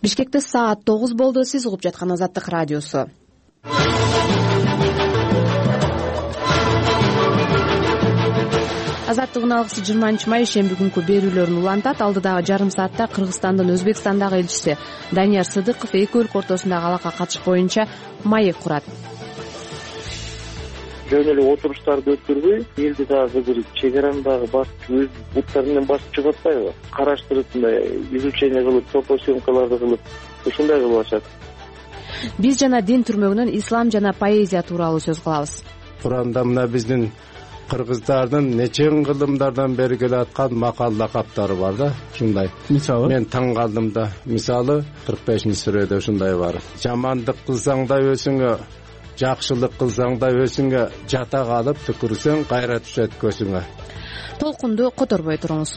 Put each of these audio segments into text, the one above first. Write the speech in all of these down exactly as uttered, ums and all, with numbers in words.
Бишкекте саат тогуз болду. Сиз угуп жаткан Азаттык радиосу. Азаттык алгысы жыйырманчы май ишемби күнкү берүүлөрүн улантат. Алдыдагы жарым саатта Кыргызстандын Өзбекстандагы элчиси Данияр Сыдыков эки өлкө ортосундагы алака катыш боюнча маек курат. Жөн эле отуруштарды өткөрбөй, элди дагы бир чек араны дагы басып, өз буттары менен басып чыгып атпайбы? Караштырып, мындай изучение кылып, фотосъемкаларды кылып, ушундай кылып атышат. Биз жана дин түрмөгүнөн ислам жана поэзия тууралуу сөз кылабыз. Куранда мына биздин кыргыздардын нечен кылымдардан бери келаткан макал лакаптары бар да, ушундай. Мисалы мен таң калдым да. Мисалы кырк бешинчи сүрөдө ушундай бар. Жамандык кылсаң да өзүңө, жакшылык кылсаң да өзүңө, жата калып түкүрсөң кайра түшөт көзүңө. Толкунду которбой туруңуз.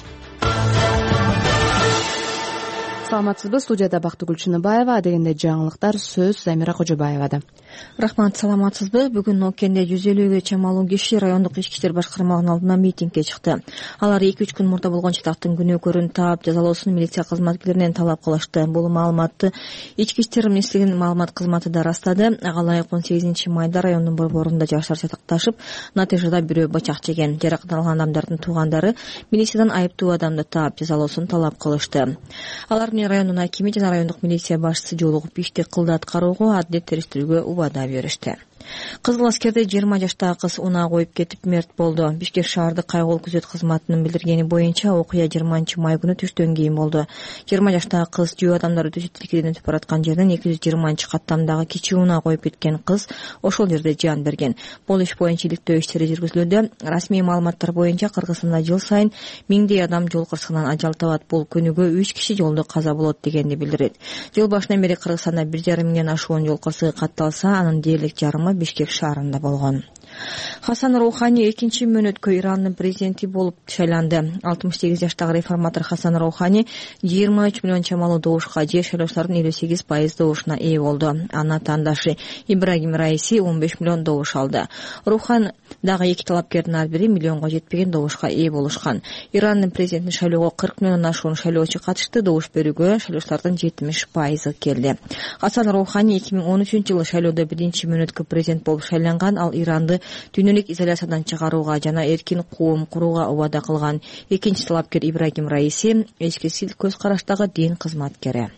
Саламатсызбы? Студияда Бактыгүл Чыныбаева, дегенде жаңылыктар сөз Замира Кожобаевада. Рахмат, саламатсызбы? Бүгүн Окенде жүз элүүгө чамалуу киши райондук ички иштер башкармалыгынын алдына митингге чыкты. Алар эки үч күн мурда болгон чатактын күнөөкөрүн таап, жазалоосун милиция кызматкерлеринен талап кылышты. Бул маалыматты ички иштер министрлигинин маалымат кызматы да ырастады. Ага ылайык он сегизинчи майда райондун борборунда жаштар чатакташып, натыйжада бирөө бачак жеген. Жаракат алган адамдардын туугандары милициядан айыптуу адамды таап, жазалоосун талап кылышты. Алар райондун акими жана райондук милиция башчысы жолугуп ишти кылды аткарууга, адилет териштирүүгө убада беришти. Кызыл аскерде жыйырма жаштагы кыз унаа коюп кетип мерт болду. Бишкек шаардык кайгылуу күзөт кызматынын билдиргени боюнча окуя жыйырманчы май күнү түштөн кийин болду. жыйырма жаштагы кыз жөө адамдары төшөт тилкеден өтүп бараткан жерден эки жүз жыйырманчы каттамдагы кичи унаа коюп кеткен кыз ошол жерде жан берген. Бул иш боюнча иликтөө иштери жүргүзүлүүдө. Расмий маалыматтар боюнча Кыргызстанда жыл сайын миңдей адам жол кырсыгынан ажал табат. Бул күнүгө үч киши жолдо каза болот дегенди билдирет. Жыл башынан бери Кыргызстанда бир жарым миңден ашуун жол кырсыгы катталса, анын дээрлик жарымы Бишкек шаарында болгон. Хасан Роухани экинчи мөөнөткө Ирандын президенти болуп шайланды. алтымыш сегиз жаштагы реформатор Хасан Роухани жыйырма үч миллион чамалуу добушка же шайлоочулардын элүү сегиз пайыз добушуна ээ болду. Анын таңдашы Ибрагим Раиси он беш миллион добуш алды. Роухани дагы эки талапкердин ар бири миллионго жетпеген добушка ээ болушкан. Ирандын президентин шайлоого кырк миллиондон ашуун шайлоочу катышты. Добуш берүүгө шайлоочулардын жетимиш пайызы келди. Хасан Роухани эки миң он үчүнчү жылы шайлоодо биринчи мөөнөткө президент болуп шайланган. Ал Иранды дүйнөлүк изоляциядан чыгарууга жана эркин коом курууга убада кылган. Экинчи талапкер Ибрагим Раиси эчки көз караштагы дин кызматкери.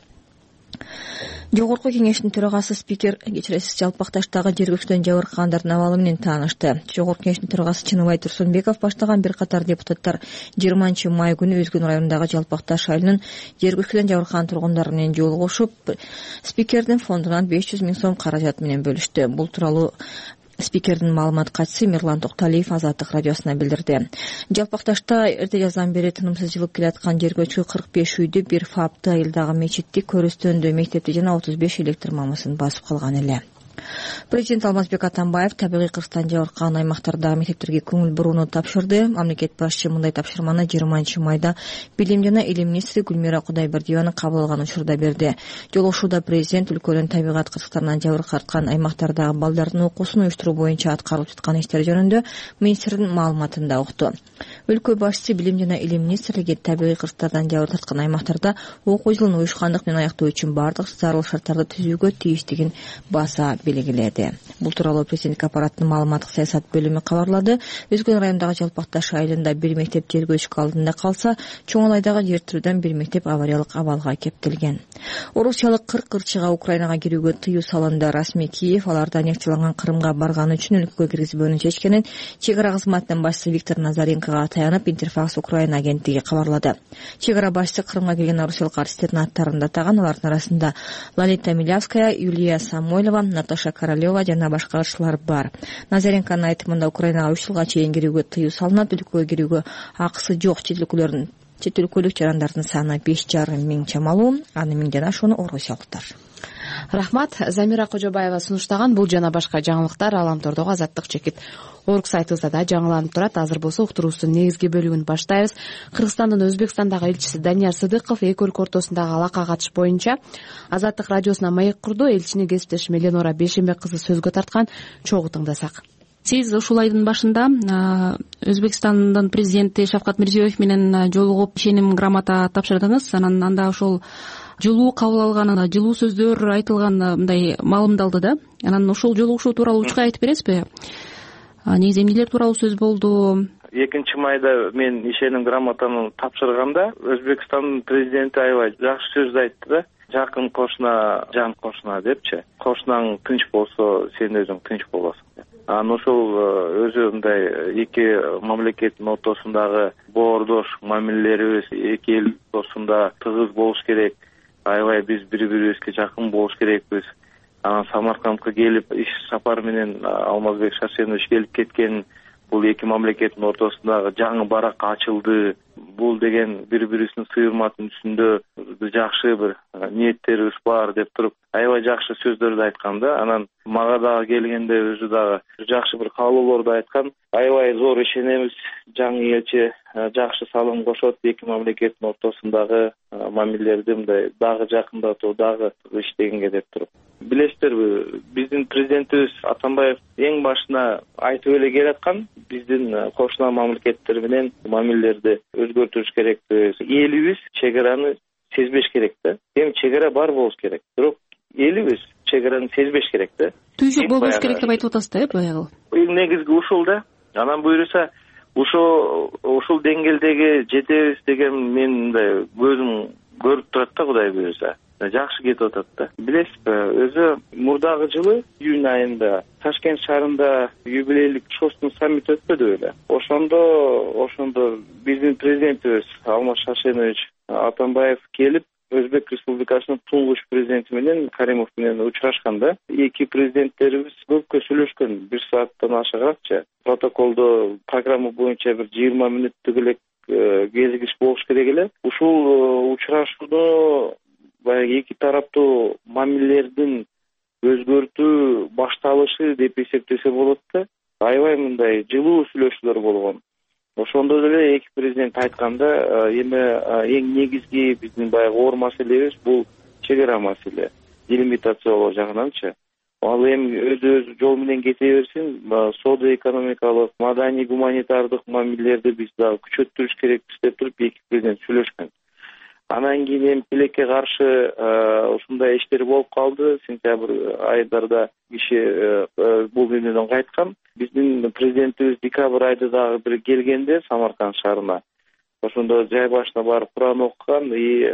Жогорку кеңештин төрагасы спикер кечиресиз Жалпакташтагы жергиликтүү жабыркагандардын абалы менен таанышты. Жогорку кеңештин төрагасы Чыныбай Турсунбеков баштаган бир катар депутаттар жыйырманчы май күнү Өзгөн районундагы Жалпакташ айылынын жергиликтүү жабыркаган тургундары менен жолугушуп, спикердин фондунан беш жүз миң сом каражат менен бөлүштү. Бул тууралуу спикердин маалымат катчысы Мирлан Токталиев Азаттык радиосуна билдирди. Жалпакташта эрте жаздан бери тынымсыз жылып келаткан жергөөчү кырк беш үйдү, бир фапты, айылдагы мечитти, көрүстөндү, мектепти жана отуз беш электр мамысын басып калган эле. Президент Алмазбек Атамбаев табигый кырсыктан жабыркаган аймактардагы мектептерге көңүл бурууну тапшырды. Мамлекет башчысы мындай тапшырманы жыйырманчы майда Билим жана Илим министри Гүлмира Кудайбердиеванын кабыл алган учурда берди. Жолугушууда президент өлкөнүн табигат кырсыктарынан жабыркаткан аймактардагы балдардын окуусун уюштуруу боюнча аткарылып жаткан иштер жөнүндө министрдин маалыматын да укту. Өлкө башчысы Билим жана Илим министрлиги табигый кырсыктардан жабыркаткан аймактарда окуу жылын уюшкандык менен аяктоо үчүн бардык зарыл шарттарды түзүүгө тийиштигин баса белгиледи. Бул тууралуу президенттик аппараттын маалыматтык саясат бөлүмү кабарлады. Өзгөн районундагы Жалпакташ айылында бир мектеп жергөөчкө алдында калса, Чоңалайдагы жер тирүүдөн бир мектеп авариялык абалга кептелген. Орусиялык кырк ырчыга Украинага кирүүгө тыюу салынды. Расмий Киев аларды аннексияланган Крымга барганы үчүн өлкөгө киргизбөөнү чечкенин чек ара кызматынын башчысы Виктор Назаренкога таянып Интерфакс Украина агенттиги кабарлады. Чек ара башчысы Крымга келген орусиялык артисттердин аттарын атаган. Алардын арасында Лолита Милявская, Юлия Самойлова, Наташа Королева жана башкалар бар. Назаренконун айтымында Украинага үч жылга чейин кирүүгө тыюу салынат. Өлкөгө кирүүгө акысы жок чет өлкөлөрдүн чет өлкөлүк жарандардын саны беш жарым миң чамалуу, аны миңден ашууну орусиялыктар. Рахмат. Замира Кожобаева сунуштаган бул жана башка жаңылыктар Аламтордогу Азаттык чекит орг сайтыбызда да жаңыланып турат. Азыр болсо уктуруубуздун негизги бөлүгүн баштайбыз. Кыргызстандын Өзбекстандагы элчиси Данияр Сыдыков эки өлкө ортосундагы алака катыш боюнча Азаттык радиосуна маек курду. Элчини кесиптешим Эленора Бешембек кызы сөзгө тарткан. Чогуу тыңдасак. Сиз ушул айдын башында Өзбекстандын президенти Шавкат Мирзиёев менен жолугуп ишеним грамота тапшырдыңыз. Анан анда ошол жылуу кабыл алган, жылуу сөздөр айтылган мындай маалымдалды да. Анан ошол жолугушуу тууралуу үч айтып бересизби? Негизи эмнелер тууралуу сөз болду? экинчи майда мен ишеним грамотаны тапшырганда Өзбекстандын президенти аябай жакшы сөз айтты да. Жакын кошуна жан кошуна депчи. Кошунаң тынч болсо, сен өзүң тынч болосуң деп. Анан ошол өзү мындай эки мамлекеттин ортосундагы боордош мамилелерибиз эки эл ортосунда тыгыз болуш керек. Аябай биз бири-бирибизге жакын болуш керекпиз. Анан Самаркандка келип иш сапар менен Алмазбек Шарсенович келип кеткен. Бул эки мамлекеттин ортосундагы жаңы барак ачылды. Бул деген бири-бирибиздин сыйырматынын үстүндө жакшы бир ниеттерибиз бар деп туруп аябай жакшы сөздөрдү айткан да. Анан мага дагы келгенде өзү дагы жакшы бир каалоолорду айткан. Аябай зор ишенебиз, жаңы элчи жакшы салым кошот эки мамлекеттин ортосундагы мамилелерди мындай дагы жакындатуу, дагы иштегенге деп туруп. Билесиздерби, биздин президентибиз Атамбаев эң башына айтып эле келаткан, биздин кошуна мамлекеттер менен мамилелерди өзгөртүш керекпиз. Элибиз чек араны сезбеш керек да. Эми чек ара бар болуш керек. Бирок элибиз чек араны сезбеш керек да. Түйшүк болбош керек деп айтып атасыз да, баягы. Эң негизги ушул да. Анан буюрса ушул ушул деңгээлдеги жетебиз деген мен мындай көзүм көрүп турат да, Кудай буюрса. Жакшы кетип атат да. Билесизби, өзү мурдагы жылы июнь айында Ташкент шаарында юбилейлик шостун саммити өтпөдү беле. Ошондо ошондо биздин президентибиз Алмаз Шарсенович Атамбаев келип Өзбек Республикасынын туңгуч президенти менен Каримов менен учурашканда, эки президенттерибиз көпкө сүйлөшкөн, бир сааттан ашыгачы. Протоколдо программа боюнча бир жыйырма мүнөттүк эле кезигиш болуш керек эле. Ушул учурашууну баягы эки тараптуу мамилелердин өзгөртүү башталышы деп эсептесе болот да. Аябай мындай жылуу сүйлөшүүлөр болгон. Ошондо деле эки президент айтканда, эми эң негизги биздин баягы оор маселебиз бул чек ара маселе, делимитациялоо жагынанчы. Ал эми өз-өз жол менен кете берсин, соода экономикалык, маданий гуманитардык мамилелерди биз дагы күчөттүрүш керекпиз деп туруп эки президент сүйлөшкөн. Анан кийин эми тилекке каршы ушундай иштер болуп калды. Сентябрь айдарда киши бул менен кайткан. Биздин президентибиз декабрь айда дагы бир келгенде Самарканд шаарына. Ошондо жай башына барып Куран окуган. И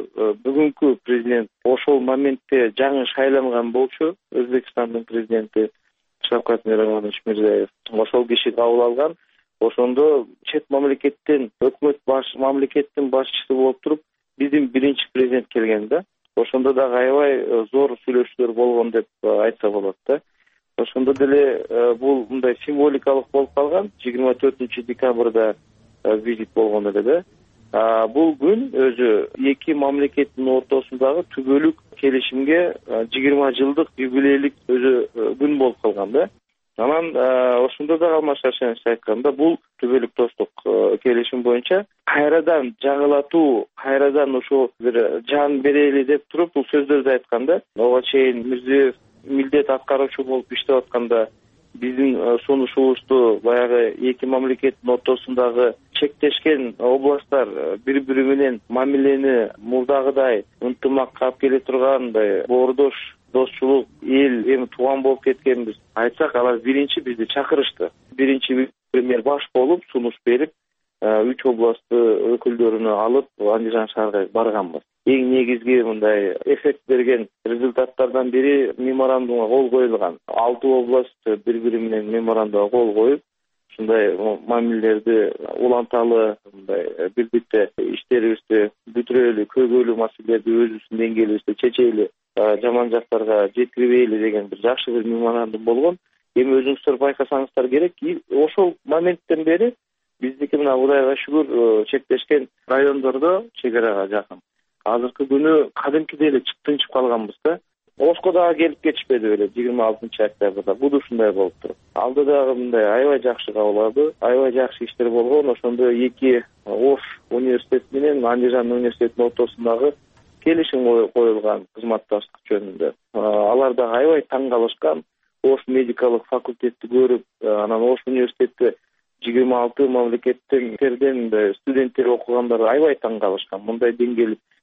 бүгүнкү президент ошол моментте жаңы шайланган болчу, Өзбекстандын президенти Шавкат Миромонович Мирзиёев. Ошол киши кабыл алган. Ошондо чет мамлекеттен өкмөт баш мамлекеттин башчысы болуп туруп биздин биринчи президент келген да. Ошондо дагы аябай зор сүйлөшүүлөр болгон деп айтса болот да. Ошондо деле бул мындай символикалык болуп калган. жыйырма төртүнчү декабрда визит болгон эле да. Бул күн өзү эки мамлекеттин ортосундагы түбөлүк келишимге жыйырма жылдык юбилейлик өзү күн болуп калган да. Анан ошондо да Алмаз Шарсенович айтканда, бул түбөлүк достук келишим боюнча кайрадан жаңылатуу, кайрадан ошо бир жан берели деп туруп бул сөздөрдү айтканда, ого чейин Мирзиёев милдет аткаруучу болуп иштеп атканда биздин сунушубузду баягы эки мамлекеттин ортосундагы чектешкен областтар бири-бири менен мамилени мурдагыдай ынтымакка алып келе тургандай боордош достчулук эл эми тууган болуп кеткенбиз айтсак, алар биринчи бизди чакырышты. Биринчи премьер баш болуп сунуш берип, үч областты өкүлдөрүнө алып Андижан шаарга барганбыз. Эң негизги мындай эффект берген результаттардан бири меморандумга кол коюлган. Алты област бири-бири менен меморандумга кол коюп, ушундай мамилелерди уланталы, мындай бирдикте иштерибизди бүтүрөлү, көйгөйлүү маселелерди өзүбүздүн деңгээлибизде чечели, жаман жактарга жеткирбейли деген бир жакшы бир меморандум болгон. Эми өзүңүздөр байкасаңыздар керек, ошол моменттен бери биздики мына Кудайга шүгүр чектешкен райондордо чек арага жакын. Азыркы күнү кадимкидей эле тынчып калганбыз да. Ошко дагы келип кетишпеди беле жыйырма алтынчы октябрда. Бул ушундай болуп туруп. Алда дагы мындай аябай жакшы кабыл алды, аябай жакшы иштер болгон. Ошондо эки Ош университети менен Андижан университетинин ортосундагы келишим коюлган кызматташтык жөнүндө. Алар дагы аябай таң калышкан. Ош медикалык факультетти көрүп, анан Ош университетте жыйырма алты мамлекеттен студенттер окугандар аябай таң калышкан. Мындай деңгээл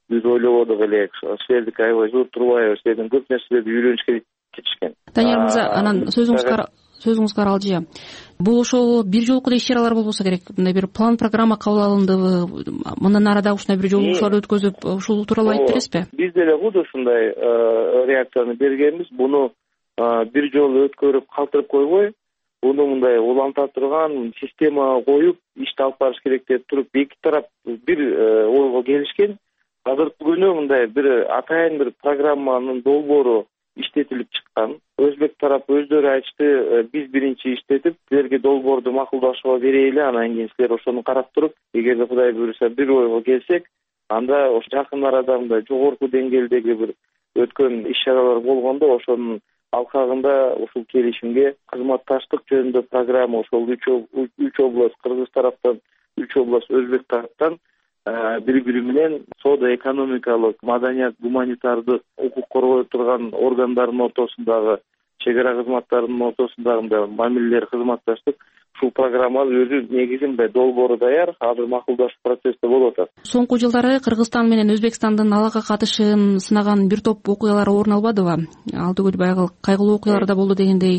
биз ойлободук элек, силердики аябай зор турбайбы, силерден көп нерселерди үйрөнүшкө кетишкен. Данияр мырза, анан сөзүңүз сөзүңүзгө каралжы. Бул ошол бир жолку иш чаралар болбосо керек. Мындай бир план программа кабыл алындыбы? Мындан ары дагы ушундай бир жолугушууларды өткөзүп, ушул тууралуу айтып бересизби? Биз деле куду ушундай реакцияны бергенбиз. Буну бир жолу өткөрүп калтырып койбой, буну мындай уланта турган система коюп, ишти алып барыш керек деп туруп, эки тарап бир ойго келишкен. Азыркы күнү мындай бир атайын бир программанын долбоору иштетилип чыккан. Өзбек тарап өздөрү айтышты, биз биринчи иштетип, силерге долбоорду макулдашууга берели, анан кийин силер ошону карап туруп, эгерде Кудай буйруса бир ойго келсек, анда ошо жакын арада мындай жогорку деңгээлдеги бир өткөн иш чаралар болгондо, ошонун алкагында ушул келишимге кызматташтык жөнүндө программа ошол үч область кыргыз тараптан, үч область өзбек тараптан бири-бири менен соода экономикалык, маданият, гуманитардык, укук коргой турган органдардын ортосундагы, чек ара кызматтарынын ортосундагы мамилелер, кызматташтык ушул программанын өзү негизи мындай долбоору даяр, азыр макулдашуу процессте болуп атат. Соңку жылдары Кыргызстан менен Өзбекстандын алака катышын сынаган бир топ окуялар орун албадыбы? Ал түгүл баягы кайгылуу окуялар да болду дегендей.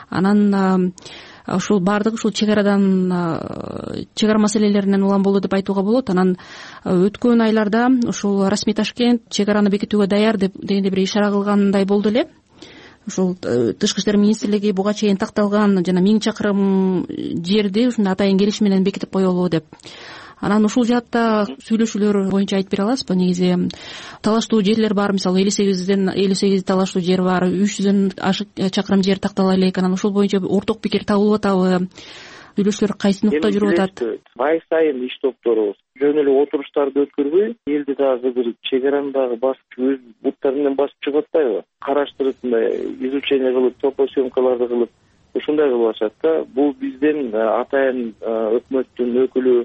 Анан ушул баардыгы ушул чек арадан, чек ара маселелеринен улам болду деп айтууга болот. Анан өткөн айларда ушул расмий Ташкент чек араны бекитүүгө даяр деп дегендей бир ишара кылгандай болду эле. Ушул Тышкы иштер министрлиги буга чейин такталган жана миң чакырым жерди ушундай атайын келишим менен бекитип коелу деп. Анан ушул жаатта сүйлөшүүлөр боюнча айтып бере аласызбы? Негизи талаштуу жерлер бар, мисалы элүү сегизден элүү сегиз талаштуу жер бар, үч жүздөн ашык чакырым жер тактала элек. Анан ушул боюнча орток пикир табылып атабы? Сүйлөшүүлөр кайсы нукта жүрүп атат? Ай сайын иш топтору жөн эле отуруштарды өткөрбөй, элди дагы бир чек араны дагы басып, өз буттары менен басып чыгып атпайбы? Караштырып, мындай изучение кылып, топосъемкаларды кылып, ушундай кылып атышат да. Бул бизден атайын өкмөттүн өкүлү,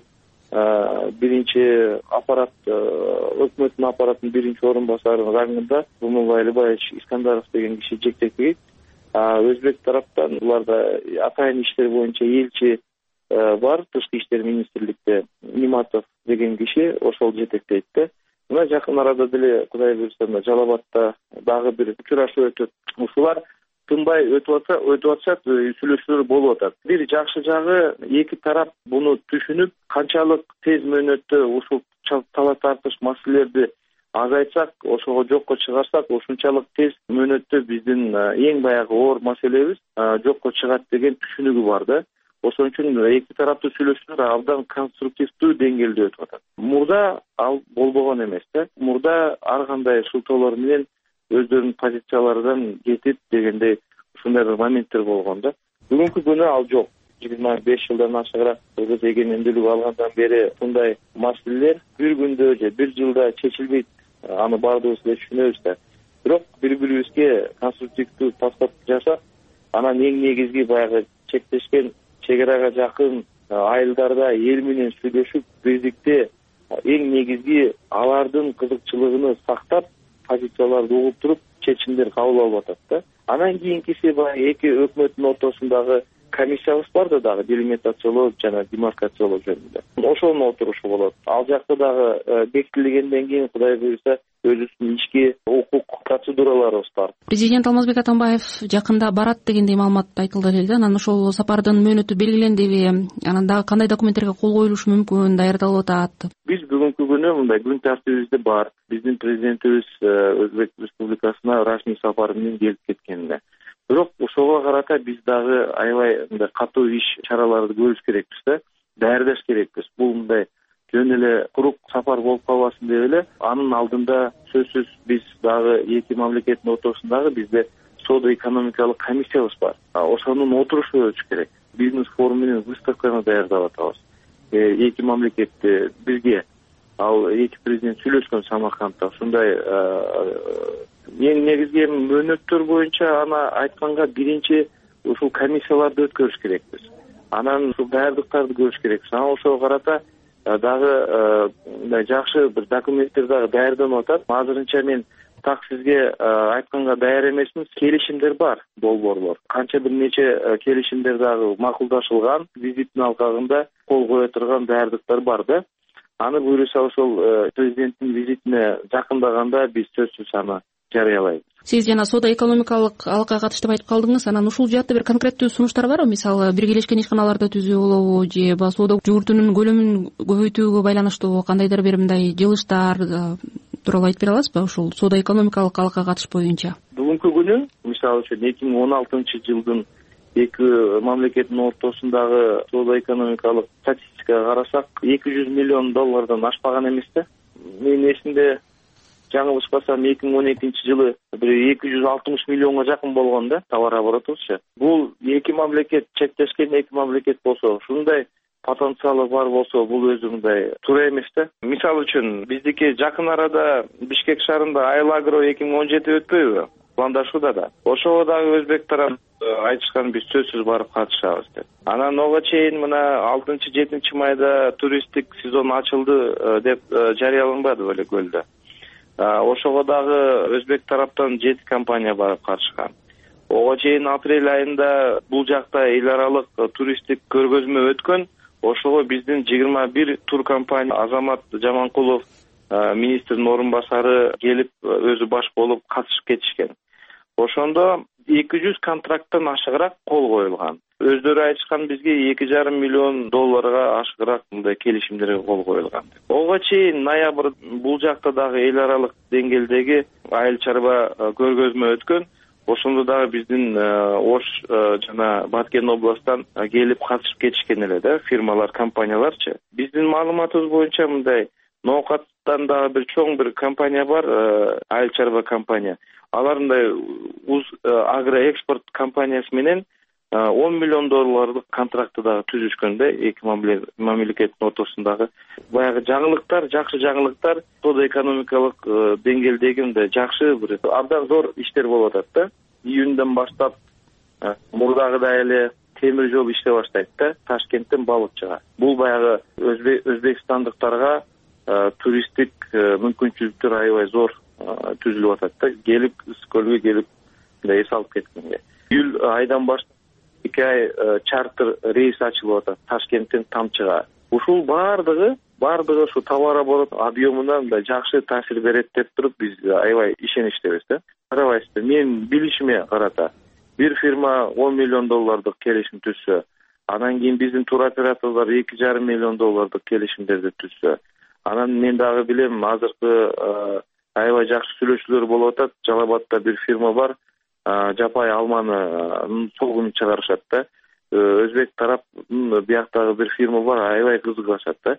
биринчи аппарат, өкмөттүн аппараттын биринчи орун басарынын рангында Румулла Алибаевич Искандаров деген киши жетектейт. Өзбек тараптан буларда атайын иштер боюнча элчи бар, Тышкы иштер министрликте Ниматов деген киши ошол жетектейт да. Мына жакын арада деле Кудай буйруса Жалал-Абадта дагы бир учурашуу өтөт. Ушулар тынбай өтүп атса, өтүп атышат, сүйлөшүүлөр болуп атат. Бир жакшы жагы, эки тарап буну түшүнүп, канчалык тез мөөнөттө ушул талаш тартыш маселелерди азайтсак, ошого жокко чыгарсак, ушунчалык тез мөөнөттө биздин эң баягы оор маселебиз жокко чыгат деген түшүнүгү бар да. Ошон үчүн эки тараптуу сүйлөшүүлөр абдан конструктивдүү деңгээлде өтүп атат. Мурда ал болбогон эмес да. Мурда ар кандай шылтоолор менен өздөрүнүн позицияларынан кетип дегендей ушундай бир моменттер болгон да. Бүгүнкү күнү ал жок. жыйырма беш жылдан ашыгыраак Кыргыз эгемендүүлүк алгандан бери мындай маселелер бир күндө же бир жылда чечилбейт. Аны баардыгыбыз эле түшүнөбүз да. Бирок бири-бирибизге конструктивдүү подход жасап, анан эң негизги баягы чектешкен чек арага жакын айылдарда эл менен сүйлөшүп, биздикте эң негизги алардын кызыкчылыгын сактап, позицияларды угуп туруп, чечимдер кабыл алып атат да. Анан кийинкиси баягы эки өкмөттүн ортосундагы комиссиябыз бар да дагы, делимитациялоо жана демаркациялоо жөнүндө. Ошонун отурушу болот. Ал жакта дагы бекитилгенден кийин Кудай буйруса өзүбүздүн ички укук процедураларыбыз бар. Президент Алмазбек Атамбаев жакында барат дегендей маалымат айтылды эле да. Анан ошол сапардын мөөнөтү белгилендиби? Анан дагы кандай документтерге кол коюлушу мүмкүн, даярдалып атат? Биз бүгүнкү күнү мындай күн тартибибизде бар. Биздин президентибиз Өзбек Республикасына расмий сапар менен келип кеткенде. Бирок ошого карата биз дагы аябай мындай катуу иш чараларды көрүш керекпиз да, даярдаш керекпиз. Бул мындай жөн эле курук сапар болуп калбасын деп эле, анын алдында сөзсүз биз дагы эки мамлекеттин ортосундагы бизде соода экономикалык комиссиябыз бар. Ошонун отурушу өтүш керек. Бизнес форум менен выставканы даярдап атабыз. Эки мамлекетти бирге, ал эки президент сүйлөшкөн Самаркандта. Ушундай эң негизги мөөнөттөр боюнча аны айтканга биринчи ушул комиссияларды өткөрүш керекпиз. Анан ушул даярдыктарды көрүш керекпиз. Анан ошого карата дагы жакшы бир документтер дагы даярданып атат. Азырынча мен так сизге айтканга даяр эмесмин. Келишимдер бар, долбоорлор. Канча бир нече келишимдер дагы макулдашылган, визиттин алкагында кол кое турган даярдыктар бар да. аны буюрса ошол президенттин визитине жакындаганда биз сөзсүз аны жарыялайбыз. Сиз жана соода экономикалык алакага катыштуу айтып калдыңыз. Анан ушул жаатта бир конкреттүү сунуштар барбы? Мисалы биргелешкен ишканаларды түзүү болобу же соода жүгүртүүнүн көлөмүн көбөйтүүгө байланыштуу кандайдыр бир мындай жылыштар тууралуу айтып бере аласызбы ушул соода экономикалык алакага катыш боюнча? Бүгүнкү күнү мисалы үчүн эки миң он алтынчы жылдын эки мамлекеттин ортосундагы соода экономикалык статистикага карасак эки жүз миллион доллардан ашпаган эмес да. Менин эсимде жаңылышпасам эки миң он экинчи жылы бир эки жүз алтымыш миллионго жакын болгон да товар оборотубузчу. Бул эки мамлекет чектешкен эки мамлекет болсо, ушундай потенциалы бар болсо, бул өзү мындай туура эмес да. Мисалы үчүн биздики жакын арада Бишкек шаарында Айлагро эки миң он жети өтпөйбү? Пландашууда да. Ошого дагы өзбек тарап айтышкан биз сөзсүз барып катышабыз деп. Анан ого чейин мына алтынчы жетинчи майда туристтик сезон ачылды деп жарыяланбады беле көлдө. Ошого дагы өзбек тараптан жети компания барып катышкан. Ого чейин апрель айында бул жакта эл аралык туристтик көргөзмө өткөн. Ошого биздин жыйырма бир тур компания Азамат Жаманкулов министрдин орун басары келип өзү баш болуп катышып кетишкен. Ошондо эки жүз контракттан ашыгыраак кол коюлган. Өздөрү айтышкан бизге эки жарым миллион долларга ашыгыраак мындай келишимдерге кол коюлган. Ого чейин ноябрь бул жакта дагы эл аралык деңгээлдеги айыл чарба көргөзмө өткөн. Ошондо дагы биздин Ош жана Баткен областтан келип катышып кетишкен эле да фирмалар, компанияларчы. Биздин маалыматыбыз боюнча мындай Ноокаттан дагы бир чоң бир компания бар, айыл чарба компания. Алар мындай Уз агроэкспорт компаниясы менен он миллион долларлык контрактты дагы түзүшкөн да эки мамлекеттин ортосундагы. Баягы жаңылыктар, жакшы жаңылыктар, соода экономикалык деңгээлдеги мындай жакшы бир абдан зор иштер болуп атат да. Июндөн баштап мурдагыдай эле темир жол иштей баштайт да, Ташкенттен Балыкчыга. Бул баягы өзбекстандыктарга туристтик мүмкүнчүлүктөр аябай зор түзүлүп атат да. Келип Ысыкөлгө келип мындай эс алып кеткенге. Июль айдан баштап эки ай чартер рейс ачылып атат Ташкенттен Тамчыга. Ушул баардыгы баардыгы ушу товар оборот объемуна мындай жакшы таасир берет деп туруп биз аябай ишеничтебиз да. Карабайсызбы, мен билишиме карата бир фирма он миллион доллардык келишим түзсө, анан кийин биздин туроператорлор эки жарым миллион доллардык келишимдерди түзсө, анан мен дагы билем азыркы аябай жакшы сүйлөшүүлөр болуп атат. Жалал Абадта бир фирма бар, жапай алманы согун чыгарышат да. Өзбек тарап бияктагы бир фирма бар, аябай кызыгышат да.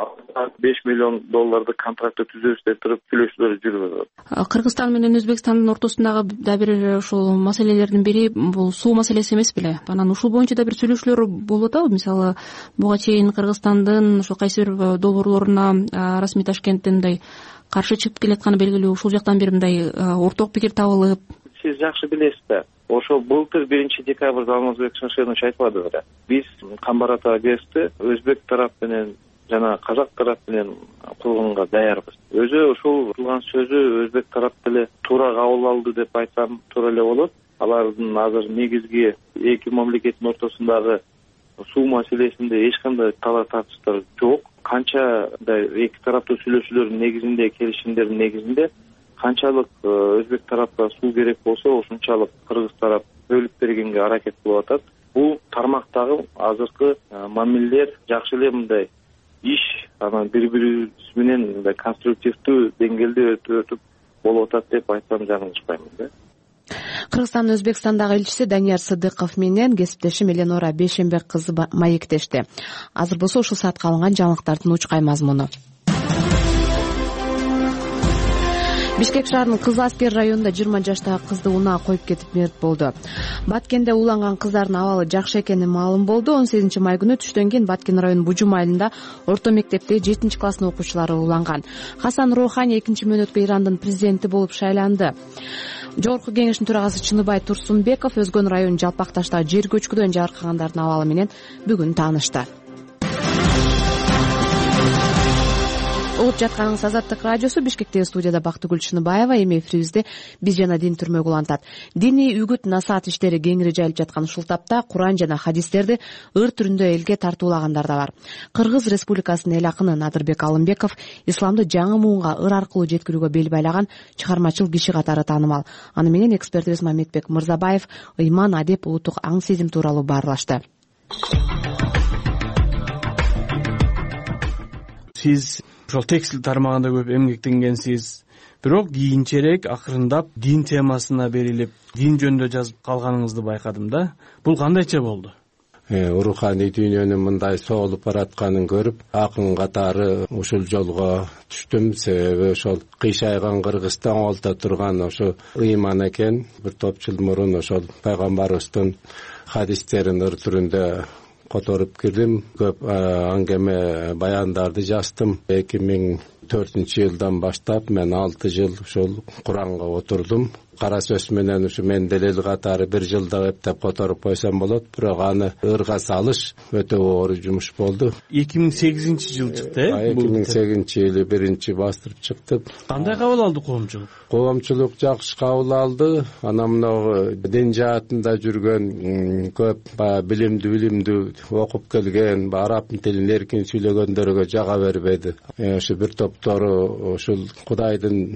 беш миллион доллардык контрактты түзөбүз деп туруп сүйлөшүүлөр жүрүп атат. Кыргызстан менен Өзбекстандын ортосундагы да бир ушул маселелердин бири бул суу маселеси эмес беле? Анан ушул боюнча да бир сүйлөшүүлөр болуп атабы? Мисалы, буга чейин Кыргызстандын ошо кайсы бир долбоорлоруна расмий Ташкенттен мындай каршы чыгып келатканы белгилүү. Ушул жактан бир мындай орток пикир табылып. Сиз жакшы билесиз да. Ошо былтыр биринчи декабрда Алмазбек Шашенович айтпады беле. Биз Камбар Ата ГЭСти өзбек тарап менен жана казак тарап менен кылганга даярбыз. Өзү ушул кылган сөзү өзбек тарап деле туура кабыл алды деп айтсам туура эле болот. Алардын азыр негизги эки мамлекеттин ортосундагы суу маселесинде эч кандай талаа тартыштар жок. Канча эки тараптуу сүйлөшүүлөрдүн негизинде, келишимдердин негизинде канчалык өзбек тарапка суу керек болсо, ошончалык кыргыз тарап бөлүп бергенге аракет кылып атат. Бул тармактагы азыркы мамилелер жакшы эле мындай иш, анан бири-бирибиз менен мындай конструктивдүү деңгээлде өтүп болуп атат деп айтсам жаңылышпаймын да. Кыргызстандын Өзбекстандагы элчиси Данияр Сыдыков менен кесиптешим Эленора Бейшенбек кызы маектешти. Азыр болсо ушул саатка алынган жаңылыктардын учкай мазмуну. Бишкек шаарынын Кызыл Аскер районунда жыйырма жаштагы кызды унаа коюп кетип мерт болду. Баткенде уланган кыздардын абалы жакшы экени маалым болду. он сегизинчи май күнү түштөн кийин Баткен районунун Бужум айылында орто мектептеги жетинчи класстын окуучулары уланган. Хасан Роухани экинчи мөөнөткө Ирандын президенти болуп шайланды. Жогорку кеңештин төрагасы Чыныбай Турсунбеков Өзгөн районунун Жалпакташтагы жер көчкүдөн жабыркагандардын абалы менен бүгүн таанышты. угуп жатканыңыз Азаттык радиосу. Бишкектеги студияда Бактыгүл Чыныбаева. Эми эфирибизде биз жана дин түрмөгү улантат. Диний үгүт насаат иштери кеңири жайылып жаткан ушул тапта Куран жана хадистерди ыр түрүндө элге тартуулагандар да бар. Кыргыз Республикасынын эл акыны Надырбек Алымбеков исламды жаңы муунга ыр аркылуу жеткирүүгө бел байлаган чыгармачыл киши катары таанымал. Аны менен экспертибиз Мамедбек Мырзабаев ыйман, адеп, улуттук аң сезим тууралуу баарлашты. Сиз ошол текстил тармагында көп эмгектенгенсиз, бирок кийинчерээк акырындап дин темасына берилип, дин жөнүндө жазып калганыңызды байкадым да. Бул кандайча болду? Руханий дүйнөнүн мындай соолуп баратканын көрүп, акын катары ушул жолго түштүм. Себеби ошол кыйшайган Кыргызстан олто турган ошо ыйман экен. Бир топ жыл мурун ошол пайгамбарыбыздын хадистерин ыр түрүндө которуп кирдим. Көп аңгеме баяндарды жаздым. эки миң төртүнчү жылдан баштап мен алты жыл ошол Куранга отурдум. Кара сөз менен ушу мен делил катары бир жылда эптеп которуп койсом болот, бирок аны ырга салыш өтө оор жумуш болду. эки миң сегизинчи жыл чыкты, э? эки миң сегизинчи жылы биринчи бастырып чыкты. Кандай кабыл алды коомчулук? Коомчулук жакшы кабыл алды. Анан мына дин жаатында жүргөн көп билимдүү билимдүү окуп келген, араб тилин эркин сүйлөгөндөргө жага бербеди. Ошо бир топтору ушул Кудайдын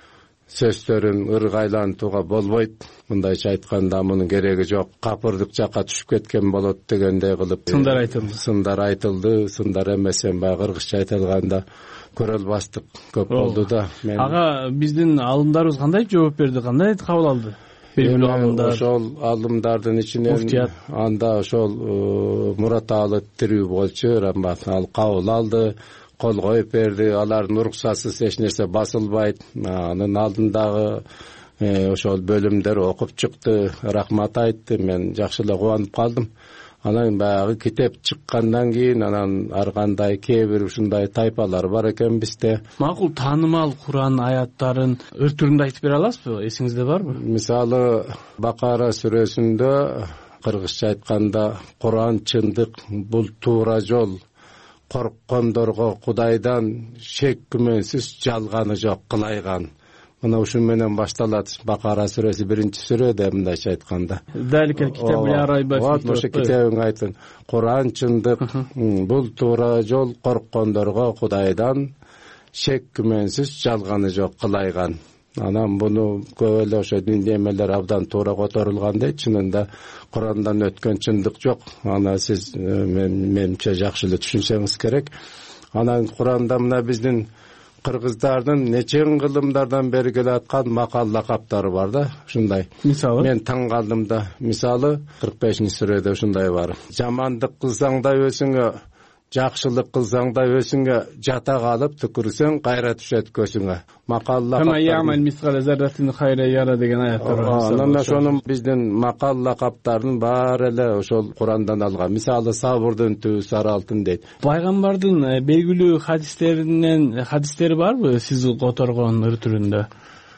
сөздөрүн ырга айлантууга болбойт, мындайча айтканда мунун кереги жок, капырдык жакка түшүп кеткен болот дегендей кылып сындар айтылды. Сындар айтылды, сындар эмес, баягы кыргызча айтылганда көрө албастык көп болду да. Мен ага биздин алымдарыбыз кандай жооп берди, кандай кабыл алды? Белгилүү алымдар. Ошол алымдардын ичинен анда ошол Мураталы тирүү болчу, Рамбат ал кабыл алды. Кол коюп берди, алардын уруксатсыз эч нерсе басылбайт. Анын алдындагы ошол бөлүмдөр окуп чыкты, рахмат айтты. Мен жакшы эле кубанып калдым. Анан баягы китеп чыккандан кийин анан ар кандай кээ бир ушундай тайпалар бар экен бизде. Макул таанымал Куран аяттарын ыр түрүндө айтып бере аласызбы? Эсиңизде барбы? Мисалы Бакара сүрөсүндө кыргызча айтканда Куран чындык, бул туура жол. Корккондорго Кудайдан шек күмөнсүз жалганы жок кылайган. Мына ушун менен башталат Бакара сүрөсү биринчи сүрөдө мындайча айтканда. Даликел китабы арайба. Вот ошо китебиң айтын. Куран чындык, бул туура жол, корккондорго Кудайдан шек күмөнсүз жалганы жок кылайган. Анан буну көп эле ошо дин эмелер абдан туура которулгандай, чынында Курандан өткөн чындык жок. Аны сиз менимче жакшы эле түшүнсөңүз керек. Анан Куранда мына биздин кыргыздардын нечен кылымдардан бери келаткан макал лакаптары бар да, ушундай. Мисалы мен таң калдым да. Мисалы кырк бешинчи сүрөдө ушундай бар. Жамандык кылсаң да өзүңө, жакшылык кылсаң да өзүңө, жата калып түкүрсөң кайра түшөт көзүңө. Макал лакаптар. Ямал мискале зарратин хайра яра деген аяттар бар. Анан ошонун биздин макал лакаптарын баары эле ошол Курандан алган. Мисалы Сабурдун түбү сары алтын дейт. Пайгамбардын белгилүү хадистеринен хадистери барбы сиз которгон ыр түрүндө?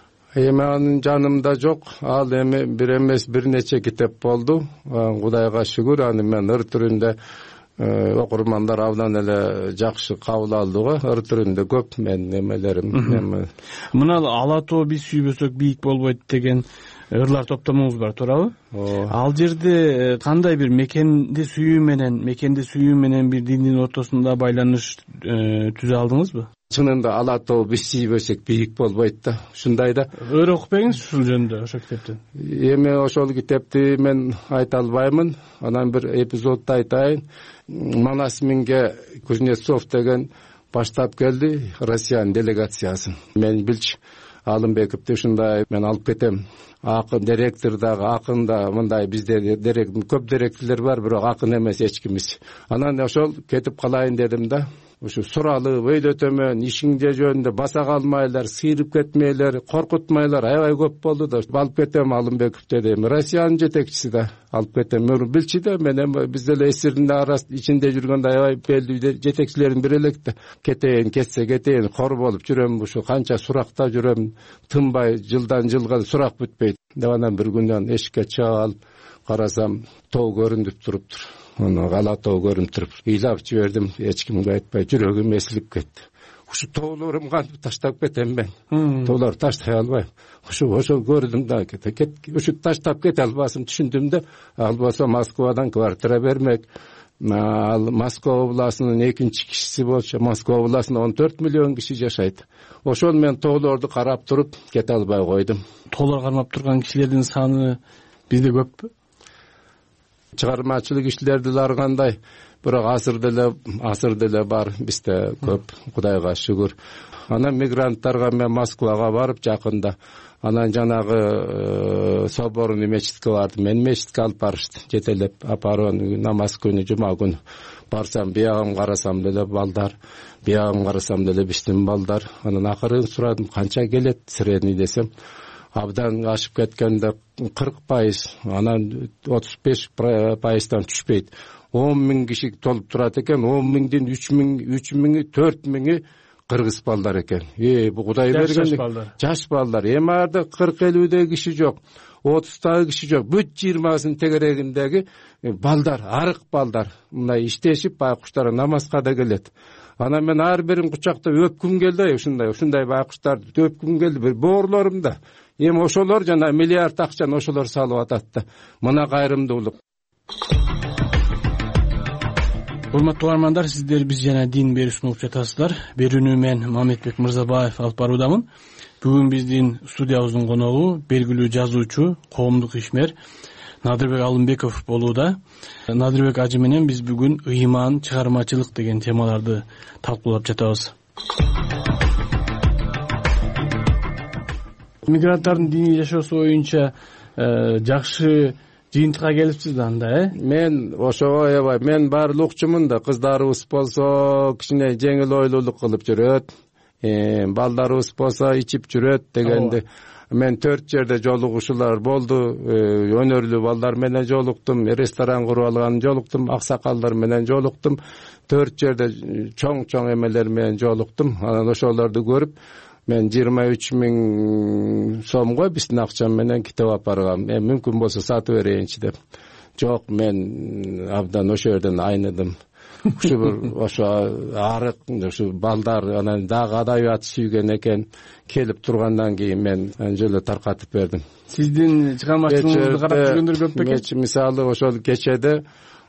Эми анын жанымда жок. Ал эми бир эмес бир нече китеп болду. Кудайга шүгүр, аны мен ыр түрүндө окурмандар абдан эле жакшы кабыл алды го. Ыр түрүндө көп мен немелерим. Мына ала тоо биз сүйбөсөк бийик болбойт деген ырлар топтомуңуз бар, туурабы? Ал жерде кандай бир мекенди сүйүү менен, мекенди сүйүү менен бир диндин ортосунда байланыш түзө алдыңызбы? Чынында ала тоо биз сүйбөсөк бийик болбойт да. Ушундай да. Өр окуп бериңиз ушул жөнүндө ошол китептен. Эми ошол китепти мен айта албаймын. Анан бир эпизодду айтайын. Манас Минге Кузнецов деген баштап келди Россиянын делегациясын. Мен билчү Алымбековду ушундай мен алып кетем. Акын директор дагы, акын да мындай бизде дерек көп директорлор бар, бирок акын эмес эч кимис. Анан ошол кетип калайын дедим да. Ушу суралып, өйдөтөмөн, ишиңде жөнүндө баса калмайлар, сыйрып кетмейлер, коркутмайлар аябай көп болду да. Алып кетем Алымбеков дедим. Россиянын жетекчиси да алып кетем. Мен билчи да, мен биз деле эсирдин арасында ичинде жүргөндө аябай белдүү жетекчилердин бири элек да. Кетейин, кетсе кетейин, кор болуп жүрөм, ушу канча суракта жүрөм, тынбай жылдан жылга сурак бүтпөйт. Анан бир күнүнөн эшикке чыгып алып карасам, тоо көрүнүп туруптур. Аны ала тоо көрүнүп туруп, ыйлап жибердим, эч кимге айтпай, жүрөгүм эсилип кетти. ушу тоолорум кантип таштап кетем мен, тоолорду таштай албайм. Ошо ошо көрдүм да ушу таштап кете албасын түшүндүм да, ал болсо Москвадан квартира бермек. Ал Москва областынын экинчи кишиси болчу. Москва областында он төрт миллион киши жашайт. Ошол мен тоолорду карап туруп кете албай койдум. Тоолор кармап турган кишилердин саны бизде көппү? Чыгармачылык иштерди ар кандай, бирок азыр деле азыр деле бар бизде көп, Кудайга шүгүр. Анан мигранттарга мен Москвага барып жакында, анан жанагы соборный мечитке бардым. Мен мечитке алып барышты, жетелеп апарып намаз күнү, жума күнү барсам, биягым карасам деле балдар, биягым карасам деле биздин балдар. Анан акырын сурадым, канча келет средний десем, абдан ашып кеткенде кырк пайыз, анан отуз беш пайыздан түшпөйт. он миң киши толуп турат экен, он миңдин үч миң, үч миңи, төрт миңи кыргыз балдар экен. Э, бу Кудай берген жаш балдар. Эми арда кырк элүүдөгү киши жок, отуздагы киши жок. Бүт жыйырмасынын тегерегиндеги балдар, арык балдар. Мындай иштешип байкуштар намазга да келет. Анан мен ар бирин кучактап өпкүм келди, ушундай, ушундай байкуштарды өпкүм келди. Бир боорлорум да. Эми ошолор жана миллиард акчаны ошолор салып атат да. Мына кайрымдуулук. Урматтуу угармандар, сиздер биз жана дин берүүсүн угуп жатасыздар. Берүүнү мен Мамедбек Мырзабаев алып баруудамын. Бүгүн биздин студиябыздын коногу белгилүү жазуучу, коомдук ишмер Надырбек Алымбеков болууда. Надырбек ажы менен биз бүгүн ыйман, чыгармачылык деген темаларды талкуулап жатабыз. Мигранттардын диний жашоосу боюнча жакшы жыйынтыкка келипсиз да анда, э? Мен ошого аябай, мен баары укчумун да, кыздарыбыз болсо кичине жеңил ойлуулук кылып жүрөт, балдарыбыз болсо ичип жүрөт дегенди. Мен төрт жерде жолугушуулар болду, өнөрлүү балдар менен жолуктум, ресторан куруп алган жолуктум, аксакалдар менен жолуктум, төрт жерде чоң-чоң эмелер менен жолуктум. Анан ошолорду көрүп, мен жыйырма үч миң сомго биздин акчам менен китеп алып баргам. Мен мүмкүн болсо сатып берейинчи деп. Жок, мен абдан ошо жерден айныдым. Ушу бир ошо арык, ушу балдар анан дагы адабият сүйгөн экен. Келип тургандан кийин мен анжеле таркатып бердим. Сиздин чыгармачылыгыңызды карап жүргөндөр көп бекен? Мисалы ошол кечеде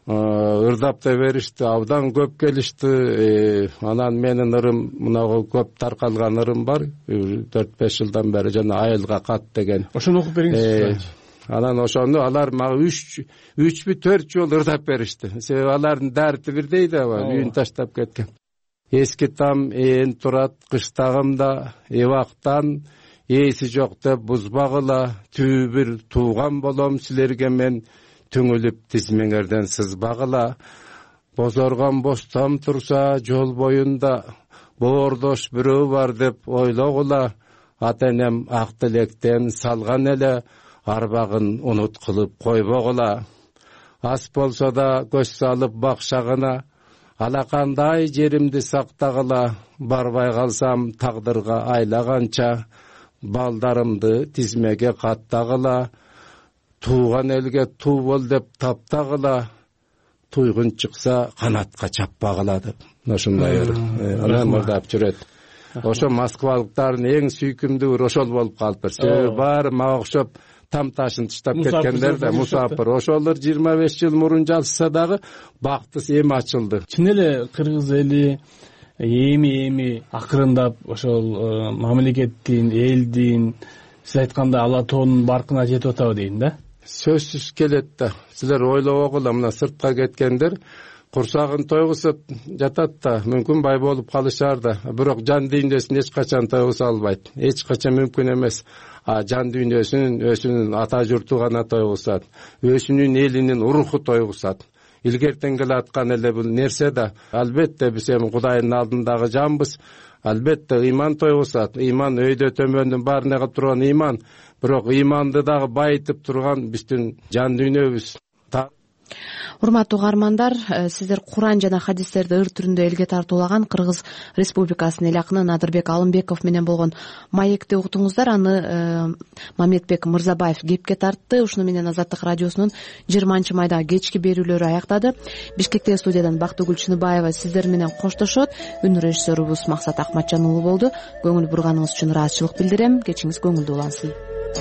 ырдап да беришти, абдан көп келишти. Анан менин ырым, мынагы көп таркалган ырым бар, төрт беш жылдан бери, жана айылга кат деген. Ошону окуп бериңизчи. Анан ошону алар мага үч үчпү төрт жол ырдап беришти. Себеби алардын дарти бирдей да, үйүн таштап кеткен. Эски там ээн турат кыштагымда, эбактан ээси жок деп бузбагыла, түбү бир тууган болом силерге мен, түңүлүп тизмеңерден сызбагыла. Бозоргон бостом турса жол боюнда, боордош бирөө бар деп ойлогула. Ата энем ак тилектен салган эле, арбагын унут кылып койбогула. Ас болсо да көз салып бакшагына, алакандай жеримди сактагыла. Барбай калсам тагдырга айлаганча, балдарымды тизмеге каттагыла. Тууган элге туу бол деп таптагыла. Туйгун чыкса канатка чаппагыла деп. Ошондой анан мырдап жүрөт. Ошо москвалыктардын эң сүйкүмдүү ошол болуп калыптыр. Себеби баары мага окшоп там ташын таштап кеткендер да, мусафир. Ошолор жыйырма беш жыл мурун жалышса дагы бакты эми ачылды. Чын эле кыргыз эли эми-эми акырындап ошол мамлекеттин, элдин, сиз айткандай ала тоонун баркына жетип атабы дейин да? Сөзсүз келет да. Силер ойлобогула, мына сыртка кеткендер курсагын тойгусуп жатат да, мүмкүн бай болуп калышар да. Бирок жан дүйнөсүн эч качан тойгуса албайт. Эч качан мүмкүн эмес. А жан дүйнөсүн өзүнүн ата журту гана тойгусат. Өзүнүн элинин руху тойгусат. Илгертен келаткан эле бул нерсе да. Албетте биз эми Кудайдын алдындагы жанбыз. Албетте ыйман тойгусат. Ыйман өйдө төмөндүн баарына кылып турган ыйман. Бирок ыйманды дагы байытып турган биздин жан дүйнөбүз. урматтуу угармандар, сиздер Куран жана хадистерди ыр түрүндө элге тартуулаган Кыргыз Республикасынын эл акыны Надырбек Алымбеков менен болгон маекти уктуңуздар. Аны Мамедбек Мырзабаев кепке тартты. Ушуну менен Азаттык радиосунун жыйырманчы майдагы кечки берүүлөрү аяктады. Бишкектеги студиядан Бактыгүл Чыныбаева сиздер менен коштошот. Үн режиссерубуз Максат Акматжан уулу болду. Көңүл бурганыңыз үчүн ыраазычылык билдирем. Кечиңиз көңүлдүү улансын.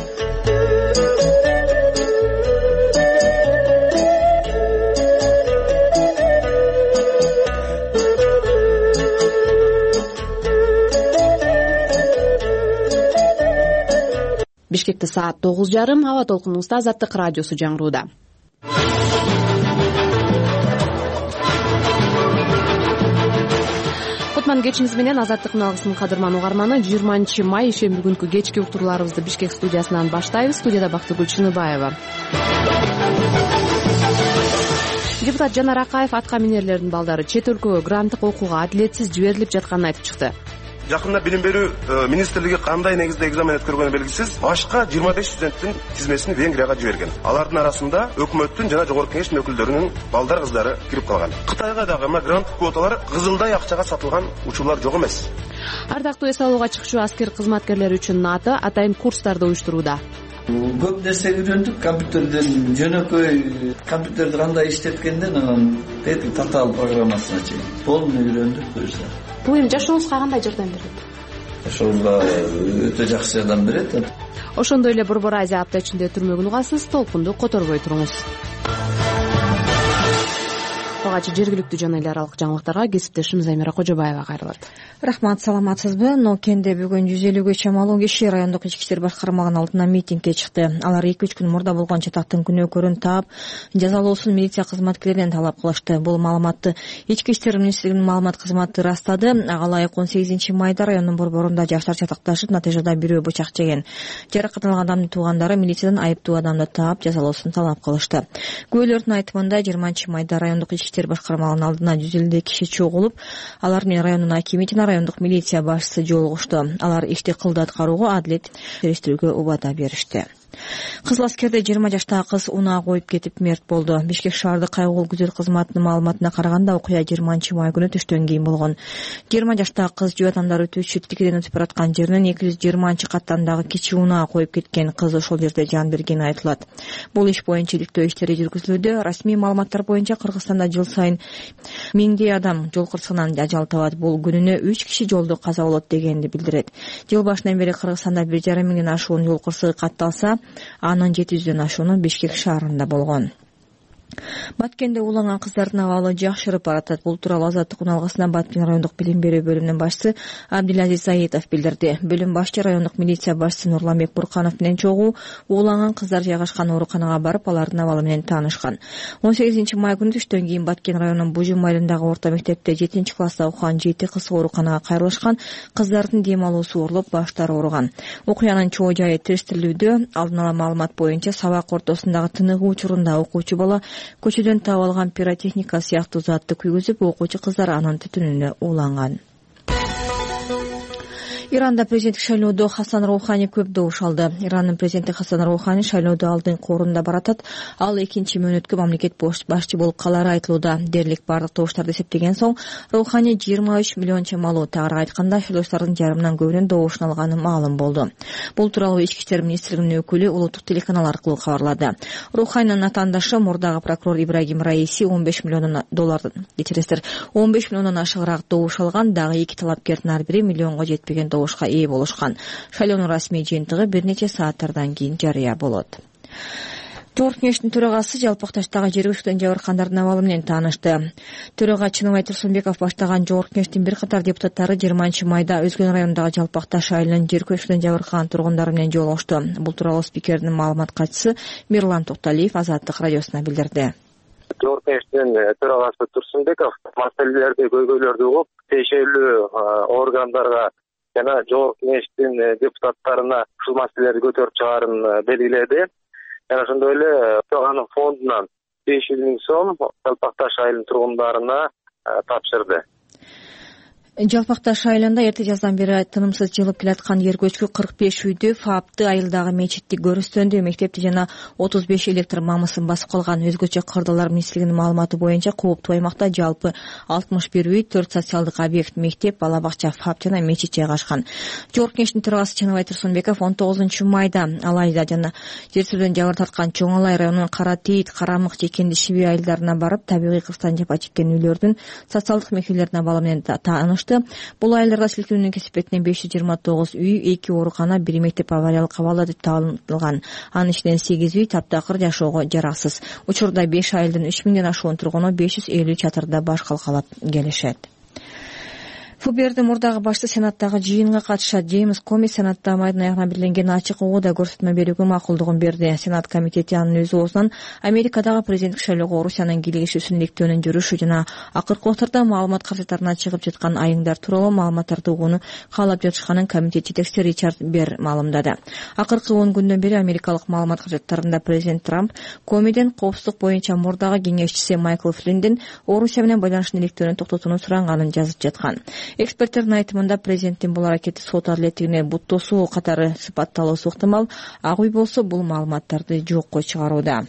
Бишкекте саат тогуз жарым. Аба толкунубузда Азаттык радиосу жаңырууда. Кутман кечиңиз менен Азаттыктын алгысынын кадырман угарманы. жыйырманчы май ишемби күнкү кечки уктурууларыбызды Бишкек студиясынан баштайбыз. Студияда Бактыгүл Чыныбаева. Депутат Жанар Акаев атка минерлердин балдары чет өлкөгө гранттык окууга адилетсиз жиберилип жатканын айтып чыкты. Жакында билим берүү министрлиги кандай негизде экзамен өткөргөнү белгисиз башка жыйырма беш студенттин тизмесин Венгрияга жиберген. Алардын арасында өкмөттүн жана жогорку кеңештин өкүлдөрүнүн балдар кыздары кирип калган. Кытайга дагы грант квоталар кызылдай акчага сатылган учурлар жок эмес. Ардактуу эс алууга чыкчу аскер кызматкерлери үчүн НАТО атайын курстарды уюштурууда. Көп нерсе үйрөндүк, компьютерден жөнөкөй компьютерди кандай иштеткенден анан бетил татаал программасына чейин полный үйрөндүк буюрса. Бул эми жашооңузга кандай жардам берет? Жашоомузга өтө жакшы жардам берет. Ошондой эле Борбор Азия апта ичинде түрмөгүн угасыз, толкунду которбой туруңуз. Калгачы жергиликтүү жана эл аралык жаңылыктарга кесиптешим Замира Кожобаева кайрылат. Рахмат, саламатсызбы? Нокенде бүгүн жүз элүүгө чамалуу киши райондук ички иштер башкармагынын алдына митингге чыкты. Алар эки үч күн мурда болгон чатактын күнөөкөрүн таап, жазалоосун милиция кызматкерлеринен талап кылышты. Бул маалыматты Ички иштер министрлигинин маалымат кызматы ырастады. Ага ылайык он сегизинчи майда райондун борборунда жаштар чатакташып, натыйжада бирөө бычак жеген. Жаракат алган адамдын туугандары милициядан айыптуу адамды таап, жазалоосун талап кылышты. Күбөлөрдүн айтымында жыйырманчы майда райондук ички иштер башкармагынын алдына жүз элүүдөй киши чогулуп, алар менен райондун акими жана райондук милиция башчысы жолугушту. Алар ишти кылды аткарууга адилет териштирүүгө убада беришти. Кызыл аскерде жыйырма жаштагы кыз унаа коюп кетип мерт болду. Бишкек шаардык кайгылуу күзөт кызматынын маалыматына караганда окуя жыйырманчы май күнү түштөн кийин болгон. жыйырма жаштагы кыз жубатандар өтүүчү тикирен өтүп бараткан жеринен эки жүз жыйырманчы каттандагы кичи унаа коюп кеткен. Кыз ошол жерде жан бергени айтылат. Бул иш боюнча иликтөө иштери жүргүзүлүүдө. Расмий маалыматтар боюнча Кыргызстанда жыл сайын миңдей адам жол кырсыгынан ажал табат. Бул күнүнө үч киши жолдо каза болот дегенди билдирет. Жыл башынан бери Кыргызстанда бир жарым миңден ашуун жол кырсыгы катталса, анын жети жүздөн ашууну Бишкек шаарында болгон. Баткенде уланган кыздардын абалы жакшырып баратат. Бул тууралуу Азаттык алгысына Баткен райондук билим берүү бөлүмүнүн башчысы Абдилазиз Заитов билдирди. Бөлүм башчы райондук милиция башчысы Нурламбек Бурканов менен чогуу уланган кыздар жайгашкан ооруканага барып, алардын абалы менен таанышкан. он сегизинчи май күнү түштөн кийин Баткен районунун Бужум айылындагы орто мектепте жетинчи класста окуган жети кыз ооруканага кайрылышкан. Кыздардын дем алуусу ооруп, баштары ооруган. Окуянын чоо жайы териштирилүүдө. Алдын ала маалымат боюнча сабак ортосундагы тыныгуу учурунда окуучу бала көчөдөн таап алган пиротехника сыяктуу затты күйгүзүп, окуучу кыздар анын түтүнүнө ууланган. Иранда президенттик шайлоодо Хасан Роухани көп добуш алды. Ирандын президенти Хасан Роухани шайлоодо алдыңкы орунда баратат. Ал экинчи мөөнөткө мамлекет башчы болуп калары айтылууда. Дерлик бардык добуштарды эсептеген соң Роухани жыйырма үч миллион чамалуу, тагыраак айтканда шайлоочулардын жарымынан көбүнүн добушун алганы маалым болду. Бул тууралуу Ички иштер министрлигинин өкүлү улуттук телеканал аркылуу кабарлады. Роуханинин атаандашы мурдагы прокурор Ибрагим Раиси он беш миллион доллардан, кечиресиздер, он беш миллиондон ашыгыраак добуш алган. Дагы эки талапкердин ар бири миллионго жетпеген добушка ээ болушкан. Шайлоонун расмий жыйынтыгы бир нече сааттардан кийин жарыя болот. Жогорку кеңештин төрагасы Жалпакташтагы жер көчкүдөн жабыркандардын абалы менен таанышты. Төрага Чыныбай Турсунбеков баштаган Жогорку кеңештин бир катар депутаттары жыйырманчы майда Өзгөн районундагы Жалпакташ айылынын жер көчкүдөн жабыркаган тургундары менен жолугушту. Бул тууралуу спикердин маалымат катчысы Мирлан Токталиев Азаттык радиосуна билдирди. Жогорку кеңештин төрагасы Турсунбеков маселелерди, көйгөйлөрдү угуп, тиешелүү органдарга жана Жогорку кеңештин депутаттарына ушул маселелерди көтөрүп чыгаарын белгиледи. Жана ошондой эле анын фондунан беш жүз миң сом Жалпакташ айылынын тургундарына тапшырды. Жалпакташ айылында эрте жаздан бери тынымсыз жылып келаткан ер көчкү кырк беш үйдү, фаапты, айылдагы мечитти, көрүстөндү, мектепти жана отуз беш электр мамысын басып калган. Өзгөчө Кырдаалар министрлигинин маалыматы боюнча кооптуу аймакта жалпы алтымыш бир үй, төрт социалдык объект, мектеп, бала бакча, фаап жана мечит жайгашкан. Жогорку кеңештин төрагасы Чыныбай Турсунбеков он тогузунчу майда Алайда жана жер сөздөн жабыр тарткан Чоң Алай районунун Кара Тейит, Карамык, Жекенди, Шиби айылдарына барып, табигый кыргызстан жапа чеккен үйлөрдүн социалдык мекемелерин абалы менен таанышты. Бул айылдарда силкинүүнүн кесипетинен беш жүз жыйырма тогуз үй, эки оорукана, бир мектеп авариялык абалда деп табылган. Анын ичинен сегиз үй таптакыр, жашоого жараксыз. Учурда беш айылдын үч миңден ашуун тургуну беш жүз элүү чатырда баш калкалап келишет. ФБРдин мурдагы башчысы Сенаттагы жыйынга катышат. Джеймс Коми Сенатта майдын аягына белгиленген ачык угууда көрсөтмө берүүгө макулдугун берди. Сенат комитети анын өз оозунан Америкадагы президенттик шайлоого Орусиянын кийлигишүүсүн иликтөөнүн жүрүшү жана акыркы убактарда маалымат каражаттарына чыгып жаткан айыңдар тууралуу маалыматтарды угууну каалап жатышканын комитет жетекчиси Ричард Бер маалымдады. Акыркы он күндөн бери америкалык маалымат каражаттарында президент Трамп Комиден коопсуздук боюнча мурдагы кеңешчиси Майкл Флиндин Орусия менен байланышын иликтөөнү токтотууну суранганын жазып жаткан. Эксперттердин айтымында президенттин бул аракети сот адилеттигине буттоосу катары сыпатталуусу ыктымал. Ак үй болсо бул маалыматтарды жокко чыгарууда.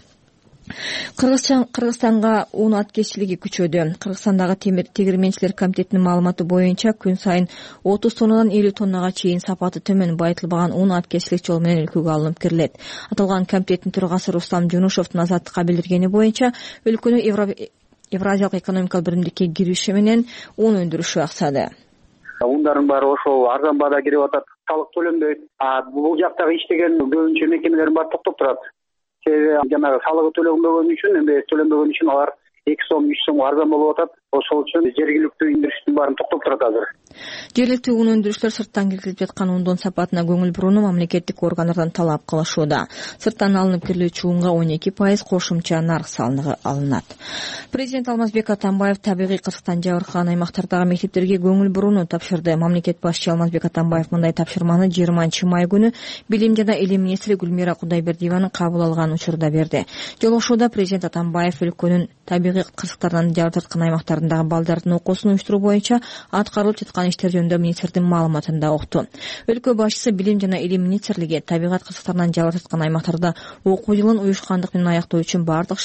Кыргызстанга un аткечилиги күчөдү. Кыргызстандагы тегирменчилер комитетинин маалыматы боюнча күн сайын отуз тоннадан элүү тоннага чейин сапаты төмөн байытылбаган un аткечилик жол менен өлкөгө алынып кирилет. Аталган комитеттин төрагасы Рустам Жунушевдун Азаттыкка билдиргени боюнча өлкөнү Евразиялык экономикалык биримдикке кириши менен un өндүрүшү аксады. Ундардын баары ошол арзан баада кирип атат, салык төлөнбөйт. А бул жактагы иштеген көбүнчө мекемелердин баары токтоп турат. Себеби жанагы салыгы төлөнбөгөн үчүн, эми төлөнбөгөн үчүн алар эки сом, үч сом арзан болуп атат. Ошол үчүн жергиликтүү өндүрүштүн баарын токтоп турат азыр. Жергиликтүү un өндүрүүчүлөр сырттан киргизип жаткан ундун сапатына көңүл бурууну мамлекеттик органдардан талап кылышууда. Сырттан алынып кирилүүчү унга он эки пайыз кошумча нарк салыгы алынат. Президент Алмазбек Атамбаев табигый Кыргызстан жабыркаган аймактардагы мектептерге көңүл бурууну тапшырды. Мамлекет башчысы Алмазбек Атамбаев мындай тапшырманы жыйырманчы май күнү Билим жана Илим министри Гүлмира Кудайбердиеванын кабыл алган учурда берди. Жолугушууда президент Атамбаев өлкөнүн табигый кырсыктардан жабыр тарткан аймактар балдардын окуусун уюштуруу боюнча аткарылып жаткан иштер жөнүндө министрдин маалыматында укту. Өлкө башчысы Билим жана Илим министрлиги табигат кырсыктарынан жабыр тарткан аймактарда окуу жылын уюшкандык менен аяктоо үчүн бардык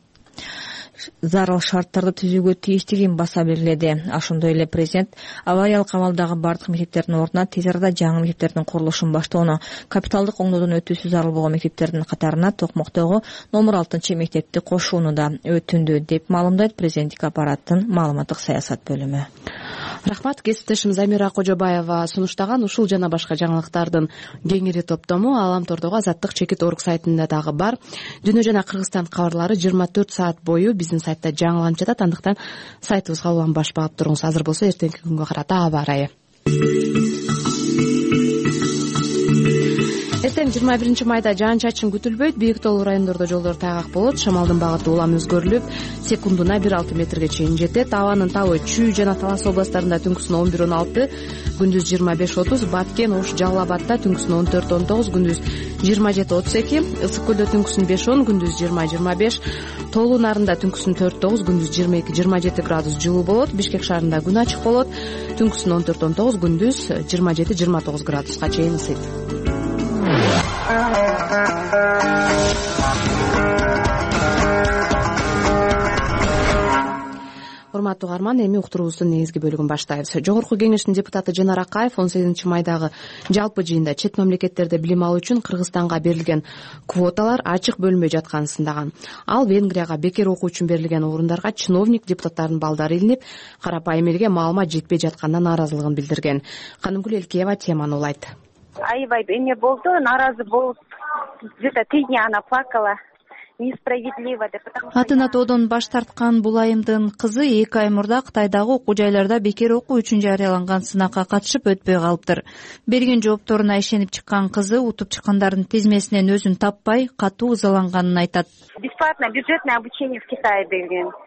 зарыл шарттарды түзүүгө тийиштигин баса белгиледи. Ошондой эле президент авариялык абалдагы бардык мектептердин ордуна тез арада жаңы мектептердин курулушун баштоону, капиталдык оңдоодон өтүүсү зарыл болгон мектептердин катарына Токмоктогу номер алтынчы мектепти кошууну да өтүндү деп маалымдайт президенттик аппараттын маалыматтык саясат бөлүмү. Рахмат. Кесиптешим Замира Кожобаева сунуштаган ушул жана башка жаңылыктардын кеңири топтому Аламтордогу Азаттык чекит орг сайтында дагы бар. Дүйнө жана Кыргызстан кабарлары жыйырма төрт саат бою биздин сайтта жаңыланып жатат. Андыктан сайтыбызга уланбаш багып туруңуз. Азыр болсо эртеңки күнгө карата аба ырайы. Эртең жыйырма биринчи майда жаан-чачын күтүлбөйт. Бийик тоолуу райондордо жолдор тайгак болот. Шамалдын багыты улам өзгөрүлүп, секундуна бир алты метрге чейин жетет. Абанын табы Чүй жана Талас областарында түнкүсүн он бир он алты, күндүз жыйырма беш отуз, Баткен, Ош, Жалал Абадта түнкүсүн он төрт он тогуз, күндүз жыйырма жети отуз эки, Ысык көлдө түнкүсүн беш он, күндүз жыйырма жыйырма беш, Тоолуу Нарында түнкүсүн төрт тогуз, күндүз жыйырма эки жыйырма жети градус жылуу болот. Бишкек шаарында күн ачык болот. Түнкүсүн он төрт он тогуз, күндүз жыйырма жети жыйырма тогуз градуска чейин ысыйт. Урматтуу угарман, эми уктуруубуздун негизги бөлүгүн баштайбыз. Жогорку кеңештин депутаты Жанар Акаев он сегизинчи майдагы жалпы жыйында чет мамлекеттерде билим алуу үчүн Кыргызстанга берилген квоталар ачык бөлүнбөй жатканын сындаган. Ал Венгрияга бекер окуу үчүн берилген орундарга чиновник депутаттардын балдары илинип, карапайым элге маалымат жетпей жатканына нааразылыгын билдирген. Канымгүл Элкеева теманы улайт. Аябай эме болду, нааразы болуп, где-то три дня она плакала. Несправедливо деп. Атын атоодон баш тарткан бул айымдын кызы эки ай мурда Кытайдагы окуу жайларда бекер окуу үчүн жарыяланган сынакка катышып өтпөй калыптыр. Берген жоопторуна ишенип чыккан кызы утуп чыккандардын тизмесинен өзүн таппай, катуу ызаланганын айтат. Бесплатное бюджетное обучение в Китае берген.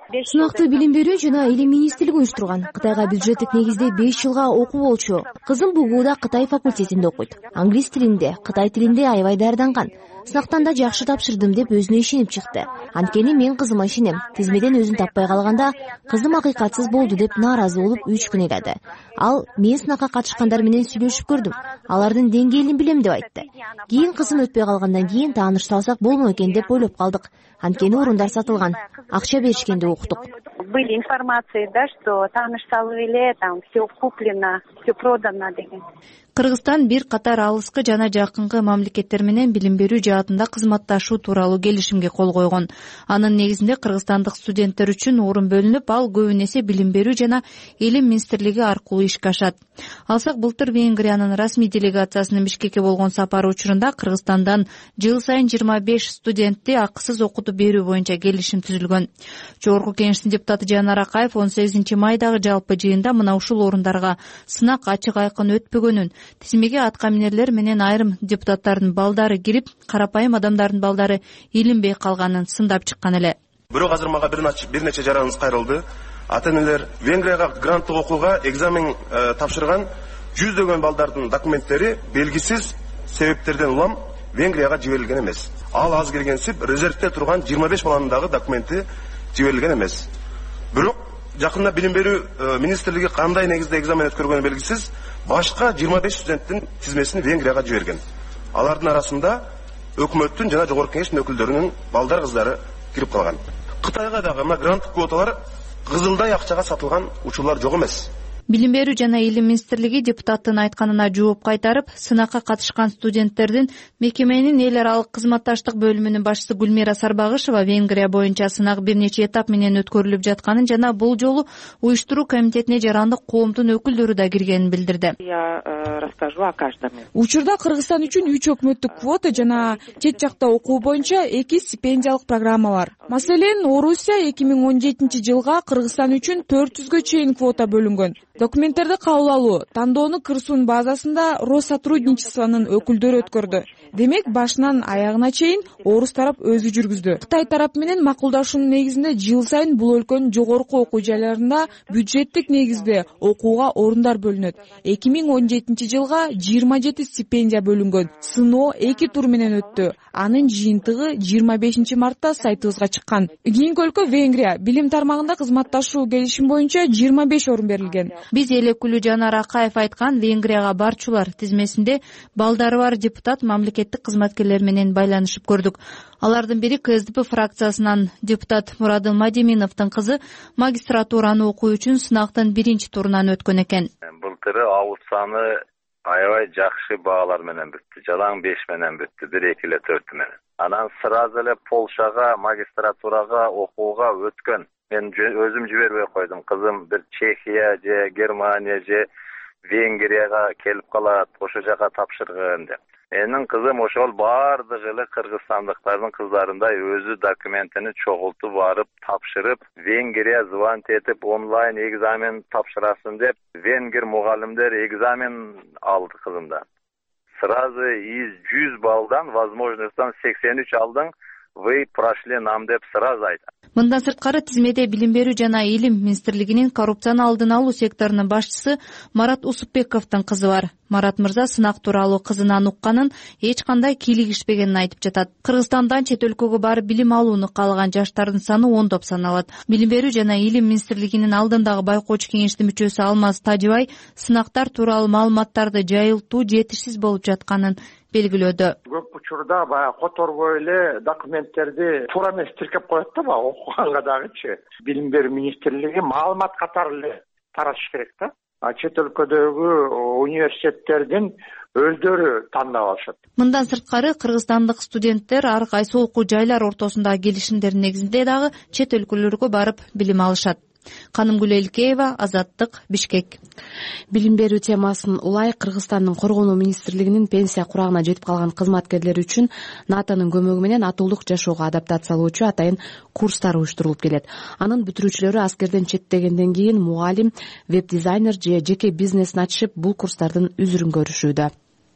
Сынакты билим берүү жана илим министрлиги уюштурган. Кытайга бюджеттик негизде беш жылга окуу болчу. Кызым БУГУда Кытай факультетинде окуйт. Англис тилинде, Кытай тилинде аябай даярданган. Сынактан да жакшы тапшырдым деп өзүнө ишенип чыкты. Анткени мен кызыма ишенем. Тизмеден өзүн таппай калганда кызым акыйкатсыз болду деп нааразы болуп үч күн ыйлады. Ал мен сынакка катышкандар менен сүйлөшүп көрдүм. Алардын деңгээлин билем деп айтты. Кийин кызым өтпөй калгандан кийин тааныш салсак болмок экен деп ойлоп калдык. Анткени орундар сатылган. Акча беришкен деп уктук. Были информации, да, что тааныш салып эле, там все куплено, все продано деген. Кыргызстан бир катар алыскы жана жакынкы мамлекеттер менен билим берүү жаатында кызматташуу тууралуу келишимге кол койгон. Анын негизинде кыргызстандык студенттер үчүн орун бөлүнүп, ал көбүн эсе билим берүү жана илим министрлиги аркылуу ишке ашат. Алсак былтыр Венгриянын расмий делегациясынын Бишкекке болгон сапары учурунда Кыргызстандан жыл сайын жыйырма беш студентти акысыз окутуп берүү боюнча келишим түзүлгөн. Жогорку Кеңештин депутаты Жанар Акаев он сегизинчи майдагы жалпы жыйында мына ушул орундарга сынак ачык айкын өтпөгөнүн, тизмеге атка минерлер менен айрым депутаттардын балдары кирип, карапайым адамдардын балдары илинбей калганын сындап чыккан эле. Бирок азыр мага бир нече жараныбыз кайрылды. Ата-энелер Венгрияга гранттык окууга экзамен тапшырган жүздөгөн балдардын документтери белгисиз себептерден улам Венгрияга жиберилген эмес. Ал аз келгенсип резервде турган жыйырма беш баланын дагы документи жиберилген эмес. Бирок жакында билим берүү министрлиги кандай негизде экзамен өткөргөнү белгисиз башка жыйырма беш студенттин тизмесин Венгрияга жиберген. Алардын арасында өкмөттүн жана жогорку кеңештин өкүлдөрүнүн балдар кыздары кирип калган. Кытайга дагы мына гранттык квоталар кызылдай акчага сатылган учурлар жок эмес. Билим берүү жана илим министрлиги депутаттын айтканына жооп кайтарып, сынакка катышкан студенттердин мекеменин эл аралык кызматташтык бөлүмүнүн башчысы Гүлмира Сарбагышева Венгрия боюнча сынак бир нече этап менен өткөрүлүп жатканын жана бул жолу уюштуруу комитетине жарандык коомдун өкүлдөрү да киргенин билдирди. Я расскажу о каждом. Учурда Кыргызстан үчүн үч өкмөттүк квота жана чет жакта окуу боюнча эки стипендиялык программа бар. Маселен, Орусия эки миң он жетинчи жылга Кыргызстан үчүн төрт жүзгө чейин квота бөлүнгөн. Документтерди кабыл алуу, тандоону Кырсун базасында Россотрудничествонун өкүлдөрү өткөрдү. Демек, башынан аягына чейин орус тарап өзү жүргүздү. Кытай тарап менен макулдашуунун негизинде жыл сайын бул өлкөнүн жогорку окуу жайларында бюджеттик негизде окууга орундар бөлүнөт. эки миң он жетинчи жылга жыйырма жети стипендия бөлүнгөн. Сыноо эки тур менен өттү. Анын жыйынтыгы жыйырма бешинчи мартта сайтыбызга чыккан. Кийинки өлкө Венгрия. Билим тармагында кызматташуу келишим боюнча жыйырма беш орун берилген. Биз эл өкүлү Жанар Акаев айткан Венгрияга барчулар тизмесинде балдары бар депутат мамлекеттик кызматкерлер менен байланышып көрдүк. Алардын бири КСДП фракциясынан депутат Мурадыл Мадиминовдун кызы магистратураны окуу үчүн сынактын биринчи турунан өткөн экен. Былтыры ауыз саны аябай жакшы баалар менен бүттү. Жалаң беш менен бүттү, бир эки эле төрт менен. Анан сразу эле Полшага магистратурага окууга өткөн. Мен өзүм жибербей койдум. Кызым бир Чехия же Германия же Венгрияга келип калат, ошо жака тапшыргын деп. Менин кызым ошол баардыгы эле кыргызстандыктардын кыздарындай өзү документини чогултуп барып тапшырып, Венгрия звонок этип онлайн экзамен тапшырасын деп, венгер мугалимдер экзамен алды кызымдан. Сразу из жүз балдан возможностьтан сексен үч алдың, вы прошли нам деп сразу айтат. Мындан сырткары тизмеде билим берүү жана илим министрлигинин коррупцияны алдын алуу секторунун башчысы Марат Усупбековдун кызы бар. Марат мырза сынак тууралуу кызынан укканын, эч кандай кийлигишпегенин айтып жатат. Кыргызстандан чет өлкөгө барып билим алууну каалаган жаштардын саны ондоп саналат. Билим берүү жана илим министрлигинин алдындагы байкоочу кеңештин мүчөсү Алмаз Тажыбай сынактар тууралуу маалыматтарды жайылтуу жетишсиз болуп жатканын белгилөөдө. Көп учурда баягы которбой эле документтерди туура эмес тиркеп коет да, баягы окуганга дагычы. Билим берүү министрлиги маалымат катары эле таратыш керек да. А чет өлкөдөгү университеттердин өздөрү тандап алышат. Мындан сырткары кыргызстандык студенттер ар кайсы окуу жайлар ортосундагы келишимдердин негизинде дагы чет өлкөлөргө барып билим алышат. Канымгүл Элкеева, Азаттык, Бишкек. Билим берүү темасын улай Кыргызстандын коргонуу министрлигинин пенсия курагына жетип калган кызматкерлери үчүн НАТОнун көмөгү менен атуулук жашоого адаптациялоочу атайын курстар уюштурулуп келет. Анын бүтүрүүчүлөрү аскерден четтегенден кийин мугалим, веб-дизайнер же жеке бизнесин ачышып, бул курстардын үзүрүн көрүшүүдө.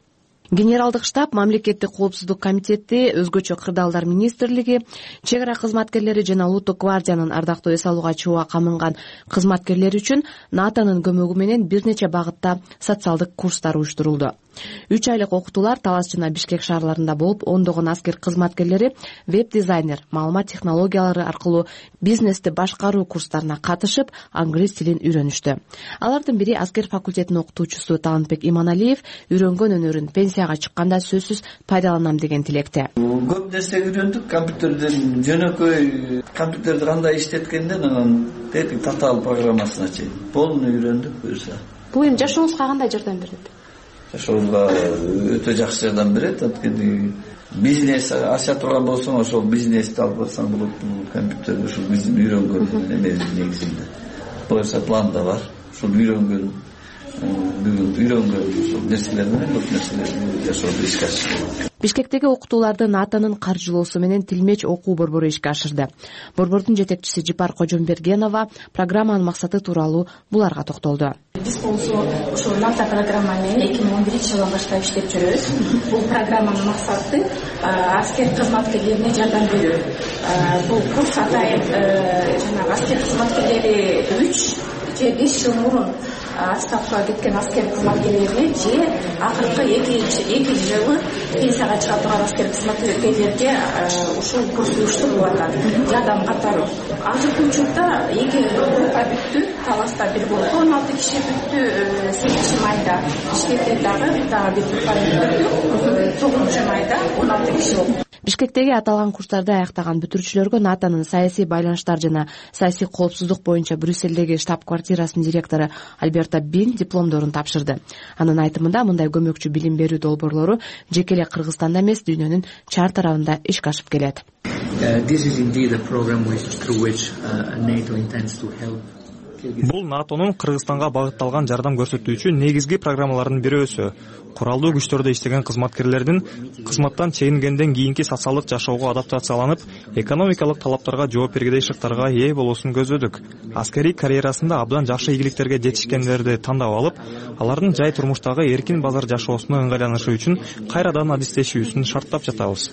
генералдык штаб, мамлекеттик коопсуздук комитети, өзгөчө кырдаалдар министрлиги, чек ара кызматкерлери жана улуттук гвардиянын ардактуу эс алууга чыгууга камынган кызматкерлер үчүн натонун көмөгү менен бир нече багытта социалдык курстар уюштурулду. үч айлык окутуулар Талас жана Бишкек шаарларында болуп, ондогон аскер кызматкерлери веб-дизайнер, маалымат технологиялары аркылуу бизнести башкаруу курстарына катышып, англис тилин үйрөнүштү. Алардын бири аскер факультетинин окутуучусу Талантбек Иманалиев үйрөнгөн өнөрүн пенсияга чыкканда сөзсүз пайдаланам деген тилекте. Көп нерсе үйрөндүк, компьютерден жөнөкөй компьютерди кандай иштеткенден анан тетик татаал программасына чейин полный үйрөндүк буюрса. Бул эми жашооңузга кандай жардам берет? Жашообузга өтө жакшы жардам берет. Анткени бизнес аша турган болсоң, ошол бизнести алып барсаң болот. Компьютерди ушул биздин үйрөнгөн эмес негизинде. Буюрса план да бар. Ушул үйрөнгөн бүгүн үйрөнгөн ушул нерселер менен көп нерселерди жашоодо ишке ашырды. Бишкектеги окутууларды натонун каржылоосу менен Тилмеч окуу борбору ишке ашырды. Борбордун жетекчиси Жипар Кожомбергенова программанын максаты тууралуу буларга токтолду. Биз болсо ошол НАТО программа менен эки миң он биринчи жылдан баштап иштеп жүрөбүз. Бул программанын максаты аскер кызматкерлерине жардам берүү. Бул курс атайын жанагы аскер кызматкерлери үч же беш жыл мурун отставкага кеткен аскер кызматкерлерине же акыркы эки жылы пенсияга чыга турган аскер кызматкерлерге ушул курс уюштурулуп атат. Жардам катары. Азыркы учурда эки группа бүттү. Таласта бир группа он алты киши бүттү. сегизинчи майда Бишкекте дагы дагы бир группа бүттү. тогузунчу майда он алты киши болду. Бишкектеги аталган курстарды аяктаган бүтүрүүчүлөргө натонун саясий байланыштар жана саясий коопсуздук боюнча Брюссельдеги штаб-квартирасынын директору Альберто Бин дипломдорун тапшырды. Анын айтымында мындай көмөкчү билим берүү долбоорлору жеке эле Кыргызстанда эмес, дүйнөнүн чар тарабында ишке ашып келет. Бул натонун Кыргызстанга багытталган жардам көрсөтүүчү негизги программалардын бирөөсү. Куралдуу күчтөрдө иштеген кызматкерлердин кызматтан чегингенден кийинки социалдык жашоого адаптацияланып, экономикалык талаптарга жооп бергидей шыктарга ээ болуусун көздөдүк. Аскерий карьерасында абдан жакшы ийгиликтерге жетишкендерди тандап алып, алардын жай турмуштагы эркин базар жашоосуна ыңгайланышы үчүн кайрадан адистешүүсүн шарттап жатабыз.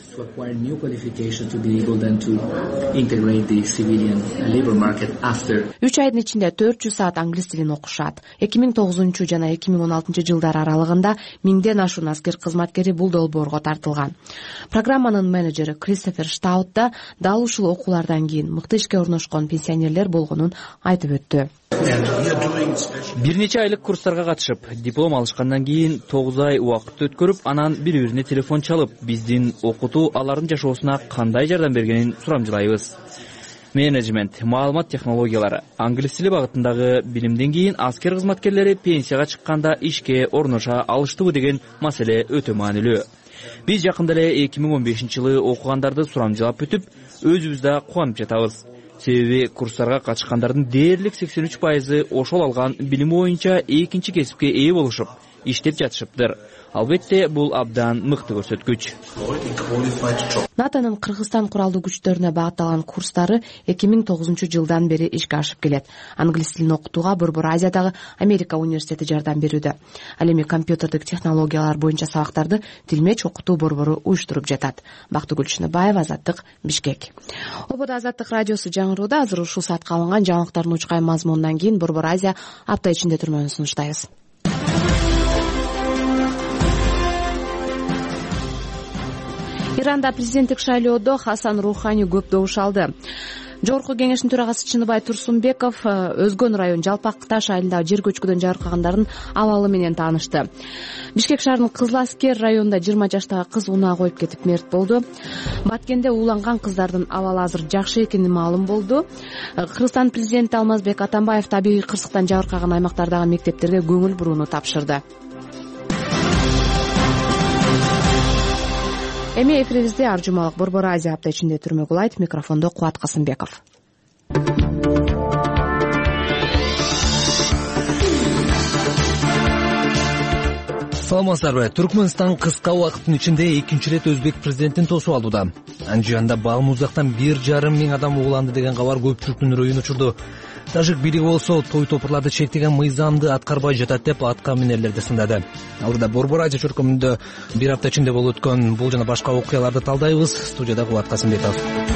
үч айдын ичинде төрт жүз саат англис тилин окушат. эки миң тогузунчу жана эки миң он алтынчы жылдар аралыгында миңден ашуун аскер кызматкери бул долбоорго тартылган. Программанын менеджери Кристофер Штаут да дал ушул окуулардан кийин мыкты ишке орношкон пенсионерлер болгонун айтып өттү. Бир нече айлык курстарга катышып, диплом алышкандан кийин тогуз ай убакыт өткөрүп, анан бири-бирине телефон чалып, биздин окутуу алардын жашоосуна кандай жардам бергенин сурамжылайбыз. Менеджмент, маалымат технологиялары, англис тили багытындагы билимден кийин аскер кызматкерлери пенсияга чыкканда ишке орноша алыштыбы деген маселе өтө маанилүү. Биз жакында эле эки миң он бешинчи жылы окугандарды сурамжылап бүтүп, өзүбүз да кубанып жатабыз. Себеби курстарга катышкандардын дээрлик сексен үч пайызы ошол алган билими боюнча экинчи кесипке ээ болушуп, иштеп жатышыптыр. Албетте бул абдан мыкты көрсөткүч. натонун Кыргызстан куралдуу күчтөрүнө багытталган курстары эки миң тогузунчу жылдан бери ишке ашып келет. Англис тилин окутууга Борбор Азиядагы Америка университети жардам берүүдө. Ал эми компьютердик технологиялар боюнча сабактарды Тилмеч окутуу борбору уюштуруп жатат. Бактыгүл Чыныбаева, Азаттык, Бишкек. Ободо Азаттык радиосу жаңырууда. Азыр ушул саатка алынган жаңылыктардын учкай мазмунунан кийин Борбор Азия апта ичинде түрмөнү сунуштайбыз. Иранда президенттик шайлоодо Хасан Рухани көп добуш алды. Жогорку кеңештин төрагасы Чыныбай Турсунбеков Өзгөн район Жалпак Таш айылындагы жер көчкүдөн жаркагандардын абалы менен таанышты. Бишкек шаарынын Кызыл Аскер районунда жыйырма жаштагы кыз унаа коюп кетип мерт болду. Баткенде ууланган кыздардын абалы азыр жакшы экени маалым болду. Кыргызстан президенти Алмазбек Атамбаев табигый кырсыктан жабыркаган аймактардагы мектептерге көңүл бурууну тапшырды. Эми эфирибизде ар жумалык Борбор Азия апта ичинде түрмөк улайт. Микрофондо Кубат Касымбеков. Саламатсыздарбы. Түркмөнстан кыска убакыттын ичинде экинчи ирет өзбек президентин тосуп алууда. Анжыянда Балмуздактан бир жарым миң адам угуланды деген кабар көпчүлүктүн үрөйүн учурду. Тажик бийлиги болсо той топурларды чектеген мыйзамды аткарбай жатат деп атка минерлерди сындады. Алдыда Борбор радио чөркөмүндө бир апта ичинде болуп өткөн бул жана башка окуяларды талдайбыз. Студияда Кубат Касымбеков.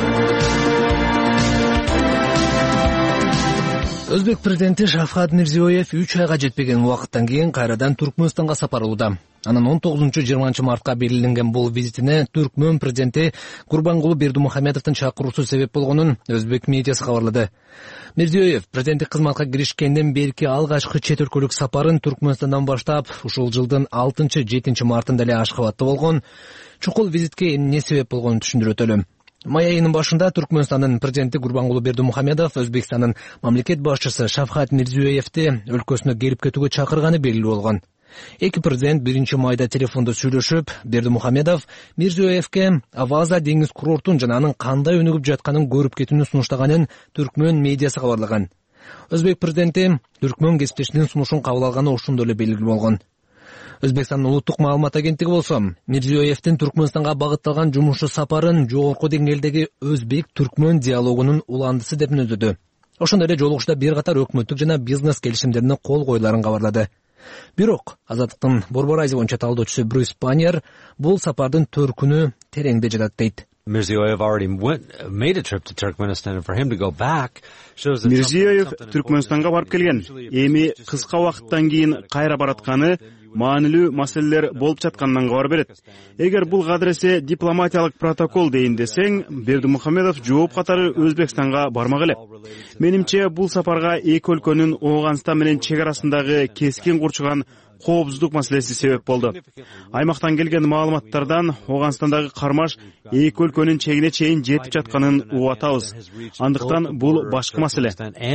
Өзбек президенти Шавкат Мирзиёев үч айга жетпеген убакыттан кийин кайрадан Түркмөнстанга сапарлууда. Анын он тогузунчу жыйырманчы мартка белгиленген бул визитине Түркмөн президенти Гурбангулы Бердимухамедовдун чакыруусу себеп болгонун өзбек медиасы кабарлады. Мирзиёев президенттик кызматка киришкенден берки алгачкы чет өлкөлүк сапарын Түркмөнстандан баштап, ушул жылдын алтынчы жетинчи мартында эле Ашхабадта болгон. Чукул визитке эмне себеп болгонун түшүндүрүп өтөлү. Май айынын башында Түркмөнстандын президенти Гурбангулы Бердимухамедов Өзбекстандын мамлекет башчысы Шавкат Мирзиёевди өлкөсүнө келип кетүүгө чакырганы белгилүү болгон. Эки президент биринчи майда телефондо сүйлөшүп, Бердимухамедов Мирзиёевке Аваза деңиз курортун жана анын кандай өнүгүп жатканын көрүп кетүүнү сунуштаганын Түркмөн медиасы кабарлаган. Өзбек президенти Түркмөн кесиптешинин сунушун кабыл алганы ошондо эле белгилүү болгон. Өзбекстандын улуттук маалымат агенттиги болсо, Мирзиёевдин Түркмөнстанга багытталган жумуш сапарын жогорку деңгээлдеги өзбек-түркмөн диалогунун уландысы деп мүнөздөдү. Ошондой эле жолугушта бир катар өкмөттүк жана бизнес келишимдерине кол коюларын кабарлады. Бирок Азаттыктын Борбор радио боюнча талдоочусу Брюс Паньер бул сапардын төркүнү тереңде жатат дейт. Мирзиёев Түркмөнстанга барып келген. Эми кыска убакыттан кийин кайра баратканы маанилүү маселелер болуп жатканынан кабар берет. Эгер бул кадыресе дипломатиялык протокол дейин десең, Бердимухамедов жооп катары Өзбекстанга бармак эле. Менимче бул сапарга эки өлкөнүн Ооганстан менен чек арасындагы кескин курчуган коопсуздук маселеси себеп болду. Аймактан келген маалыматтардан Ооганстандагы кармаш эки өлкөнүн чегине чейин жетип жатканын угуп атабыз. Андыктан бул башкы маселе.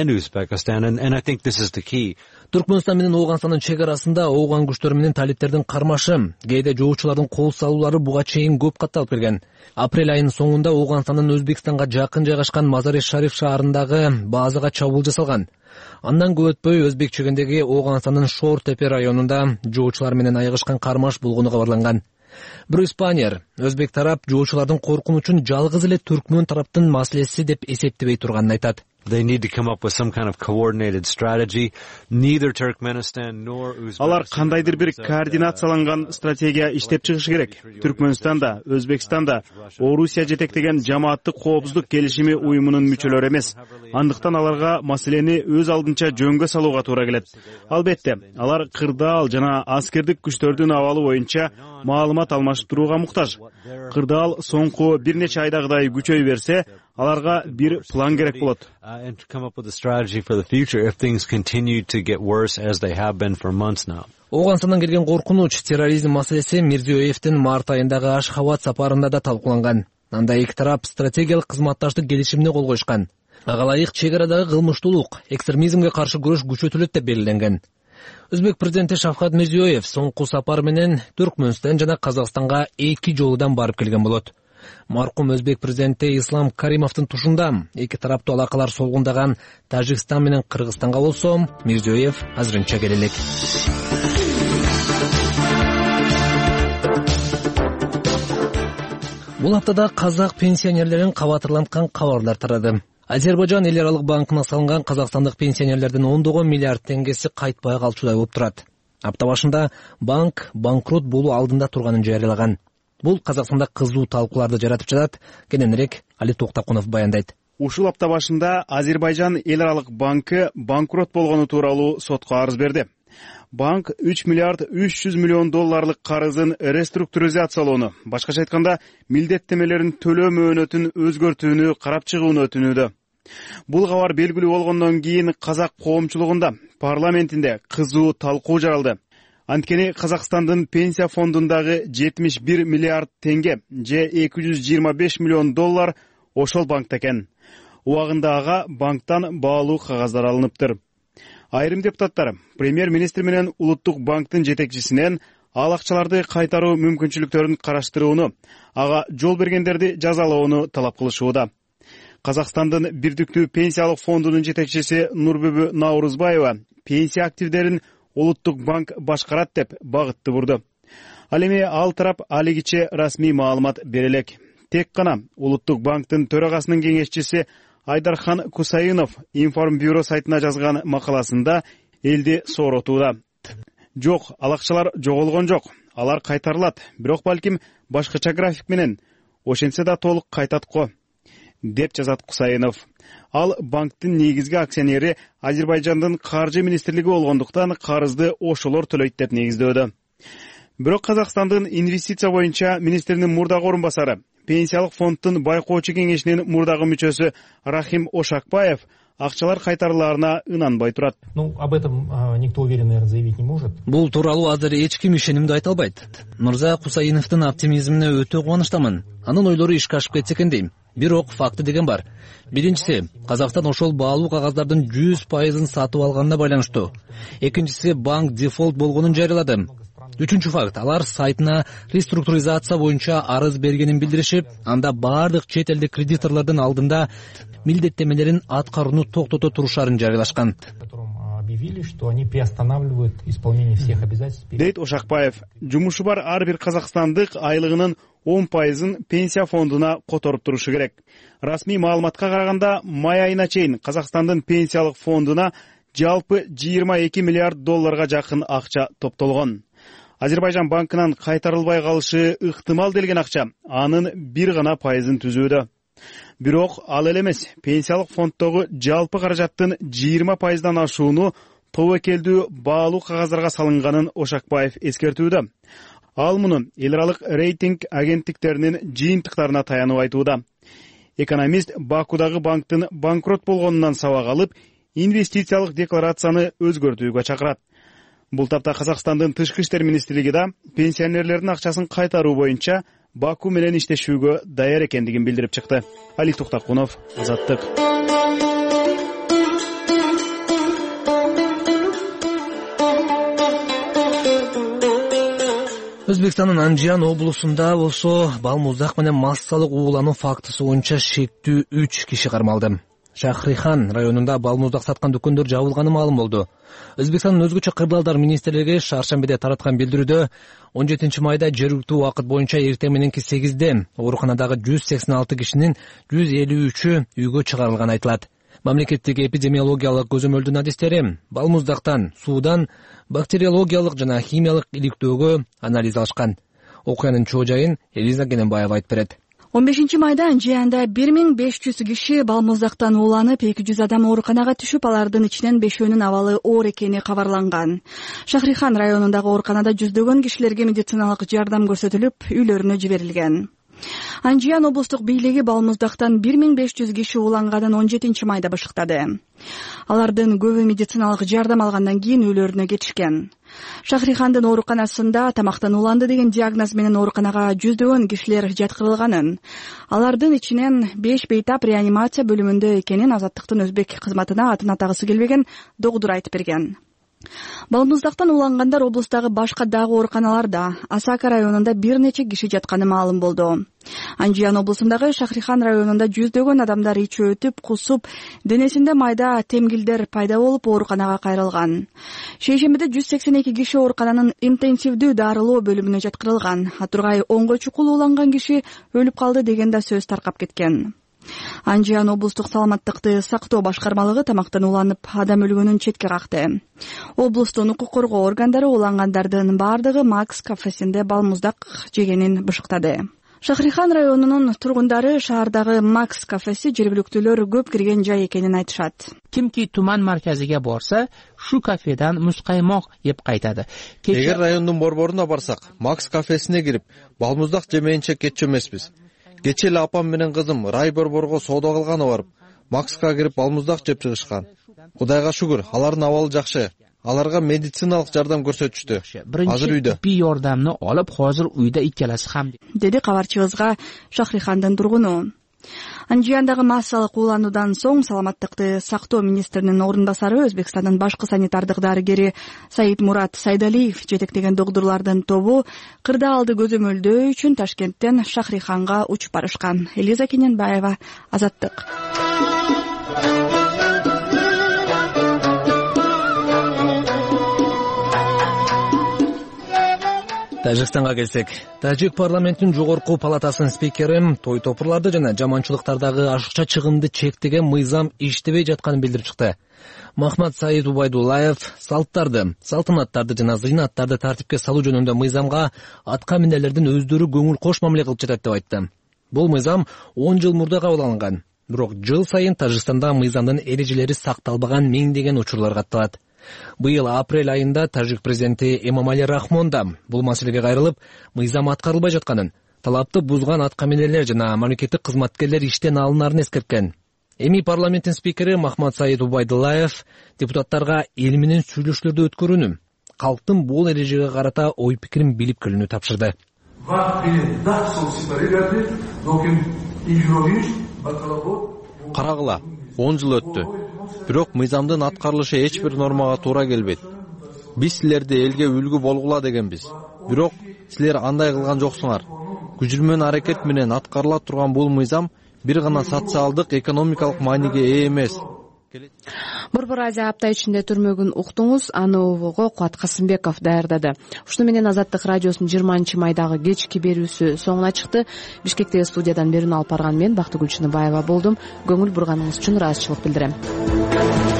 Түркмөнстан менен Ооганстандын чек арасында ооган күчтөр менен талиптердин кармашы, кээде жоочулардын кол салуулары буга чейин көп катталып келген. Апрель айынын соңунда Ооганстандын Өзбекстанга жакын жайгашкан Мазари-Шариф шаарындагы базага чабуул жасалган. Андан көп өтпөй Өзбек чегиндеги Ооганстандын Шор-Тепе районунда жоочулар менен айыгышкан кармаш болгону кабарланган. Брюс Паньер Өзбек тарап жоочулардын коркунучун жалгыз эле Түркмөн тараптын маселеси деп эсептебей турганын айтат. They need to come up with some kind of coordinated strategy. Neither Turkmenistan nor Uzbekistan. Алар кандайдыр бир координацияланган стратегия иштеп чыгышы керек. Түркмөнстан да, Өзбекстан да Орусия жетектеген жамааттык коопсуздук келишими уюмунун мүчөлөрү эмес. Андыктан аларга маселени өз алдынча жөнгө салууга туура келет. Албетте, алар кырдаал жана аскердик күчтөрдүн абалы боюнча маалымат алмаштырууга муктаж. Кырдаал соңку бир нече айдагыдай күчөй берсе, аларга бир план керек болот. Ооганстандан келген коркунуч терроризм маселеси Мирзиёевдин март айындагы Ашхабад сапарында да талкууланган. Анда эки тарап стратегиялык кызматташтык келишимине кол коюшкан. Ага ылайык чек арадагы кылмыштуулук, экстремизмге каршы күрөш күчөтүлөт деп белгиленген. Өзбек президенти Шавкат Мирзиёев соңку сапар менен Түркмөнстан жана Казакстанга эки жолудан барып келген болот. Маркум Өзбек президенти Ислам Каримовдун тушунда эки тараптуу алакалар солгундаган Тажикстан менен Кыргызстанга болсо, Мирзиёев азырынча келе элек. Бул аптада казак пенсионерлерин кабатырланткан кабарлар тарады. Азербайжан эл аралык банкына салынган казакстандык пенсионерлердин ондогон миллиард теңгеси кайтпай калчудай болуп турат. Апта башында банк банкрот болуу алдында турганын жарыялаган. Бул Казакстанда кызуу талкууларды жаратып жатат. Кененирээк Али Токтакунов баяндайт. Ушул апта башында Азербайжан эл аралык банкы банкрот болгону тууралуу сотко арыз берди. Банк үч миллиард үч жүз миллион долларлык карызын реструктуризациялоону, башкача айтканда, милдеттемелерин төлөө мөөнөтүн өзгөртүүнү карап чыгууну өтүнүүдө. Бул кабар белгилүү болгондон кийин казак коомчулугунда, парламентинде кызуу талкуу жаралды. Анткени Казакстандын пенсия фондундагы жетимиш бир миллиард теңге же эки жүз жыйырма беш миллион доллар ошол банкта экен. Убагында ага банктан баалуу кагаздар алыныптыр. Айрым депутаттар премьер-министр менен Улуттук банктын жетекчисинен ал акчаларды кайтаруу мүмкүнчүлүктөрүн караштырууну, ага жол бергендерди жазалоону талап кылышууда. Казакстандын Бирдиктүү пенсиялык фондунун жетекчиси Нурбүбү Наурузбаева пенсия активдерин Улуттук банк башкарат деп багытты бурду. Ал эми ал тарап алигиче расмий маалымат бере элек. Тек гана Улуттук банктын төрагасынын кеңешчиси Айдархан Кусайынов Информбюро сайтына жазган макаласында элди сооротууда. Жок, ал акчалар жоголгон жок. Алар кайтарылат, бирок балким башкача график менен, ошентсе да толук кайтат го, деп жазат Кусайынов. Ал банктын негизги акционери Азербайжандын каржы министрлиги болгондуктан карызды ошолор төлөйт деп негиздөдө. Бирок Казакстандын инвестиция боюнча министринин мурдагы орун басары, пенсиялык фонддун байкоочу кеңешинин мурдагы мүчөсү Рахим Ошакбаев акчалар кайтарылаарына ынанбай турат. Ну, об этом никто уверенно, наверное, заявить не может. Бул тууралуу азыр эч ким ишенимдүү айта албайт. Мырза Кусайыновдун оптимизмине өтө кубанычтамын. Анын ойлору ишке ашып кетсе экен дейм. Бирок факты деген бар. Биринчиси, Казакстан ошол баалуу кагаздардын жүз пайызын сатып алганына байланыштуу. Экинчиси, банк дефолт болгонун жарыялады. Үчүнчү факт, алар сайтына реструктуризация боюнча арыз бергенин билдиришип, анда бардык чет элдик кредиторлордун алдында милдеттемелерин аткарууну токтото турушарын жарыялашкан. Объявили, что они приостанавливают исполнение всех обязательств. Дейт Ошакбаев, жумушу бар ар бир казакстандык айлыгынын он пайызын пенсия фондуна которуп турушу керек. Расмий маалыматка караганда, май айына чейин Казакстандын пенсиялык фондуна жалпы жыйырма эки миллиард долларга жакын акча топтолгон. Азербайжан банкынан кайтарылбай калышы ыктымал делген акча анын бир гана пайызын түзүүдө. Бирок ал эле эмес, пенсиялык фонддогу жалпы каражаттын жыйырма пайыздан ашууну тобокелдүү баалуу кагаздарга салынганын Ошакбаев эскертүүдө. Ал муну эл аралык рейтинг агенттиктеринин жыйынтыктарына таянып айтууда. Экономист Бакудагы банктын банкрот болгонунан сабак алып, инвестициялык декларацияны өзгөртүүгө чакырат. Бул тапта Казакстандын тышкы иштер министрлиги да пенсионерлердин акчасын кайтаруу боюнча Баку менен иштешүүгө даяр экендигин билдирип чыкты. Али Туктакунов, Азаттык. Өзбекстандын Анжиян облусунда болсо балмуздак менен массалык уулануу фактысы боюнча шектүү үч киши кармалды. Шахрихан районунда балмуздак саткан дүкөндөр жабылганы маалым болду. Өзбекстандын өзгөчө кырдаалдар министрлиги шаршембиде тараткан билдирүүдө он жетинчи майда жергиликтүү убакыт боюнча эртең мененки сегизде ооруканадагы жүз сексен алты кишинин жүз элүү үчү үйгө чыгарылганы айтылат. Мамлекеттик эпидемиологиялык көзөмөлдүн адистери балмуздактан, суудан бактериологиялык жана химиялык иликтөөгө анализ алышкан. Окуянын чоо жайын Элиза Гененбаева айтып берет. он бешинчи майда Анжиянда бир миң беш жүз киши балмуздактан ууланып, эки жүз адам ооруканага түшүп, алардын ичинен бешөөнүн абалы оор экени кабарланган. Шахрихан районундагы ооруканада жүздөгөн кишилерге медициналык жардам көрсөтүлүп, үйлөрүнө жиберилген. Анжиян облустук бийлиги балмуздактан бир миң беш жүз киши ууланганын он жетинчи майда башыктады. Алардын көбү медициналык жардам алгандан кийин үйлөрүнө кетишкен. Шахрихандын ооруканасында тамактан ууланды деген диагноз менен ооруканага жүздөгөн кишилер жаткырылганын, алардын ичинен беш бейтап реанимация бөлүмүндө экенин Азаттыктын өзбек кызматына атын атагысы келбеген докдур айтып берген. Балмуздактан уулангандар облустагы башка дагы ооруканаларда, Асака районунда бир нече киши жатканы маалым болду. Анжиян облусундагы Шахрихан районунда жүздөгөн адамдар ичи өтүп, кусуп, денесинде майда темгилдер пайда болуп ооруканага кайрылган. Шейшембиде жүз сексен эки киши оорукананын интенсивдүү дарылоо бөлүмүнө жаткырылган. Атургай онго чукул ууланган киши өлүп калды деген да сөз таркап кеткен. Анжиян облустук саламаттыкты сактоо башкармалыгы тамактан ууланып адам өлгөнүн четке какты. Облустун укук коргоо органдары уулангандардын бардыгы Макс кафесинде балмуздак жегенин бышыктады. Шахрихан районунун тургундары шаардагы Макс кафеси жергиликтүүлөр көп кирген жай экенин айтышат. Кимки туман марказиге борса, шу кафедан мускаймок еп кайтады. Эгер райондун борборуна барсак, Макс кафесине кирип, балмуздак жемейинче кетчү эмеспиз. Кече эле апам менен кызым рай борборго соода кылганы барып, Макска кирип балмуздак жеп чыгышкан. Кудайга шүгүр, алардын абалы жакшы. Аларга медициналык жардам көрсөтүштү. Азыр үйдө. Тиббий жардамны алып, азыр үйдө иккелеси ham, деди кабарчыбызга Шахрихандын тургуну. Анжияндагы массалык уулануудан соң саламаттыкты сактоо министринин орун басары Өзбекстандын башкы санитардык дарыгери Саид Мурат Сайдалиев жетектеген докторлордун тобу кырдаалды көзөмөлдөө үчүн Ташкенттен Шахриханга учуп барышкан. Элиза Кененбаева, Азаттык. Тажикстанга келсек, тажик парламентинин жогорку палатасынын спикери той топурларды жана жаманчылыктардагы ашыкча чыгымды чектеген мыйзам иштебей жатканын билдирип чыкты. Махмат Саид Убайдуллаев салттарды, салтанаттарды жана зыйнаттарды тартипке салуу жөнүндө мыйзамга атка минерлердин өздөрү көңүл кош мамиле кылып жатат деп айтты. Бул мыйзам он жыл мурда кабыл алынган. Бирок жыл сайын Тажикстанда мыйзамдын эрежелери сакталбаган миңдеген учурлар катталат. Быйыл апрель айында тажик президенти Эмомали Рахмон да бул маселеге кайрылып, мыйзам аткарылбай жатканын, талапты бузган аткаминерлер жана мамлекеттик кызматкерлер иштен алынарын эскерткен. Эми парламенттин спикери Махмат Саид Убайдуллаев депутаттарга эл менен сүйлөшүүлөрдү өткөрүүнү, калктын бул эрежеге карата ой пикирин билип келүүнү тапшырды. Карагыла, он жыл өттү. Бирок мыйзамдын аткарылышы эч бир нормага туура келбейт. Биз силерди элге үлгү болгула дегенбиз. Бирок силер андай кылган жоксуңар. Күчүрмөн аракет менен аткарыла турган бул мыйзам бир гана социалдык, экономикалык мааниге ээ эмес. Борбор Азия апта ичинде түрмөгүн уктуңуз, аны обого Кубат Касымбеков даярдады. Ушуну менен Азаттык радиосунун жыйырманчы майдагы кечки берүүсү соңуна чыкты. Бишкектеги студиядан берүүнү алып барган мен Бактыгүл Чыныбаева болдум. Көңүл бурганыңыз үчүн ыраазычылык билдирем.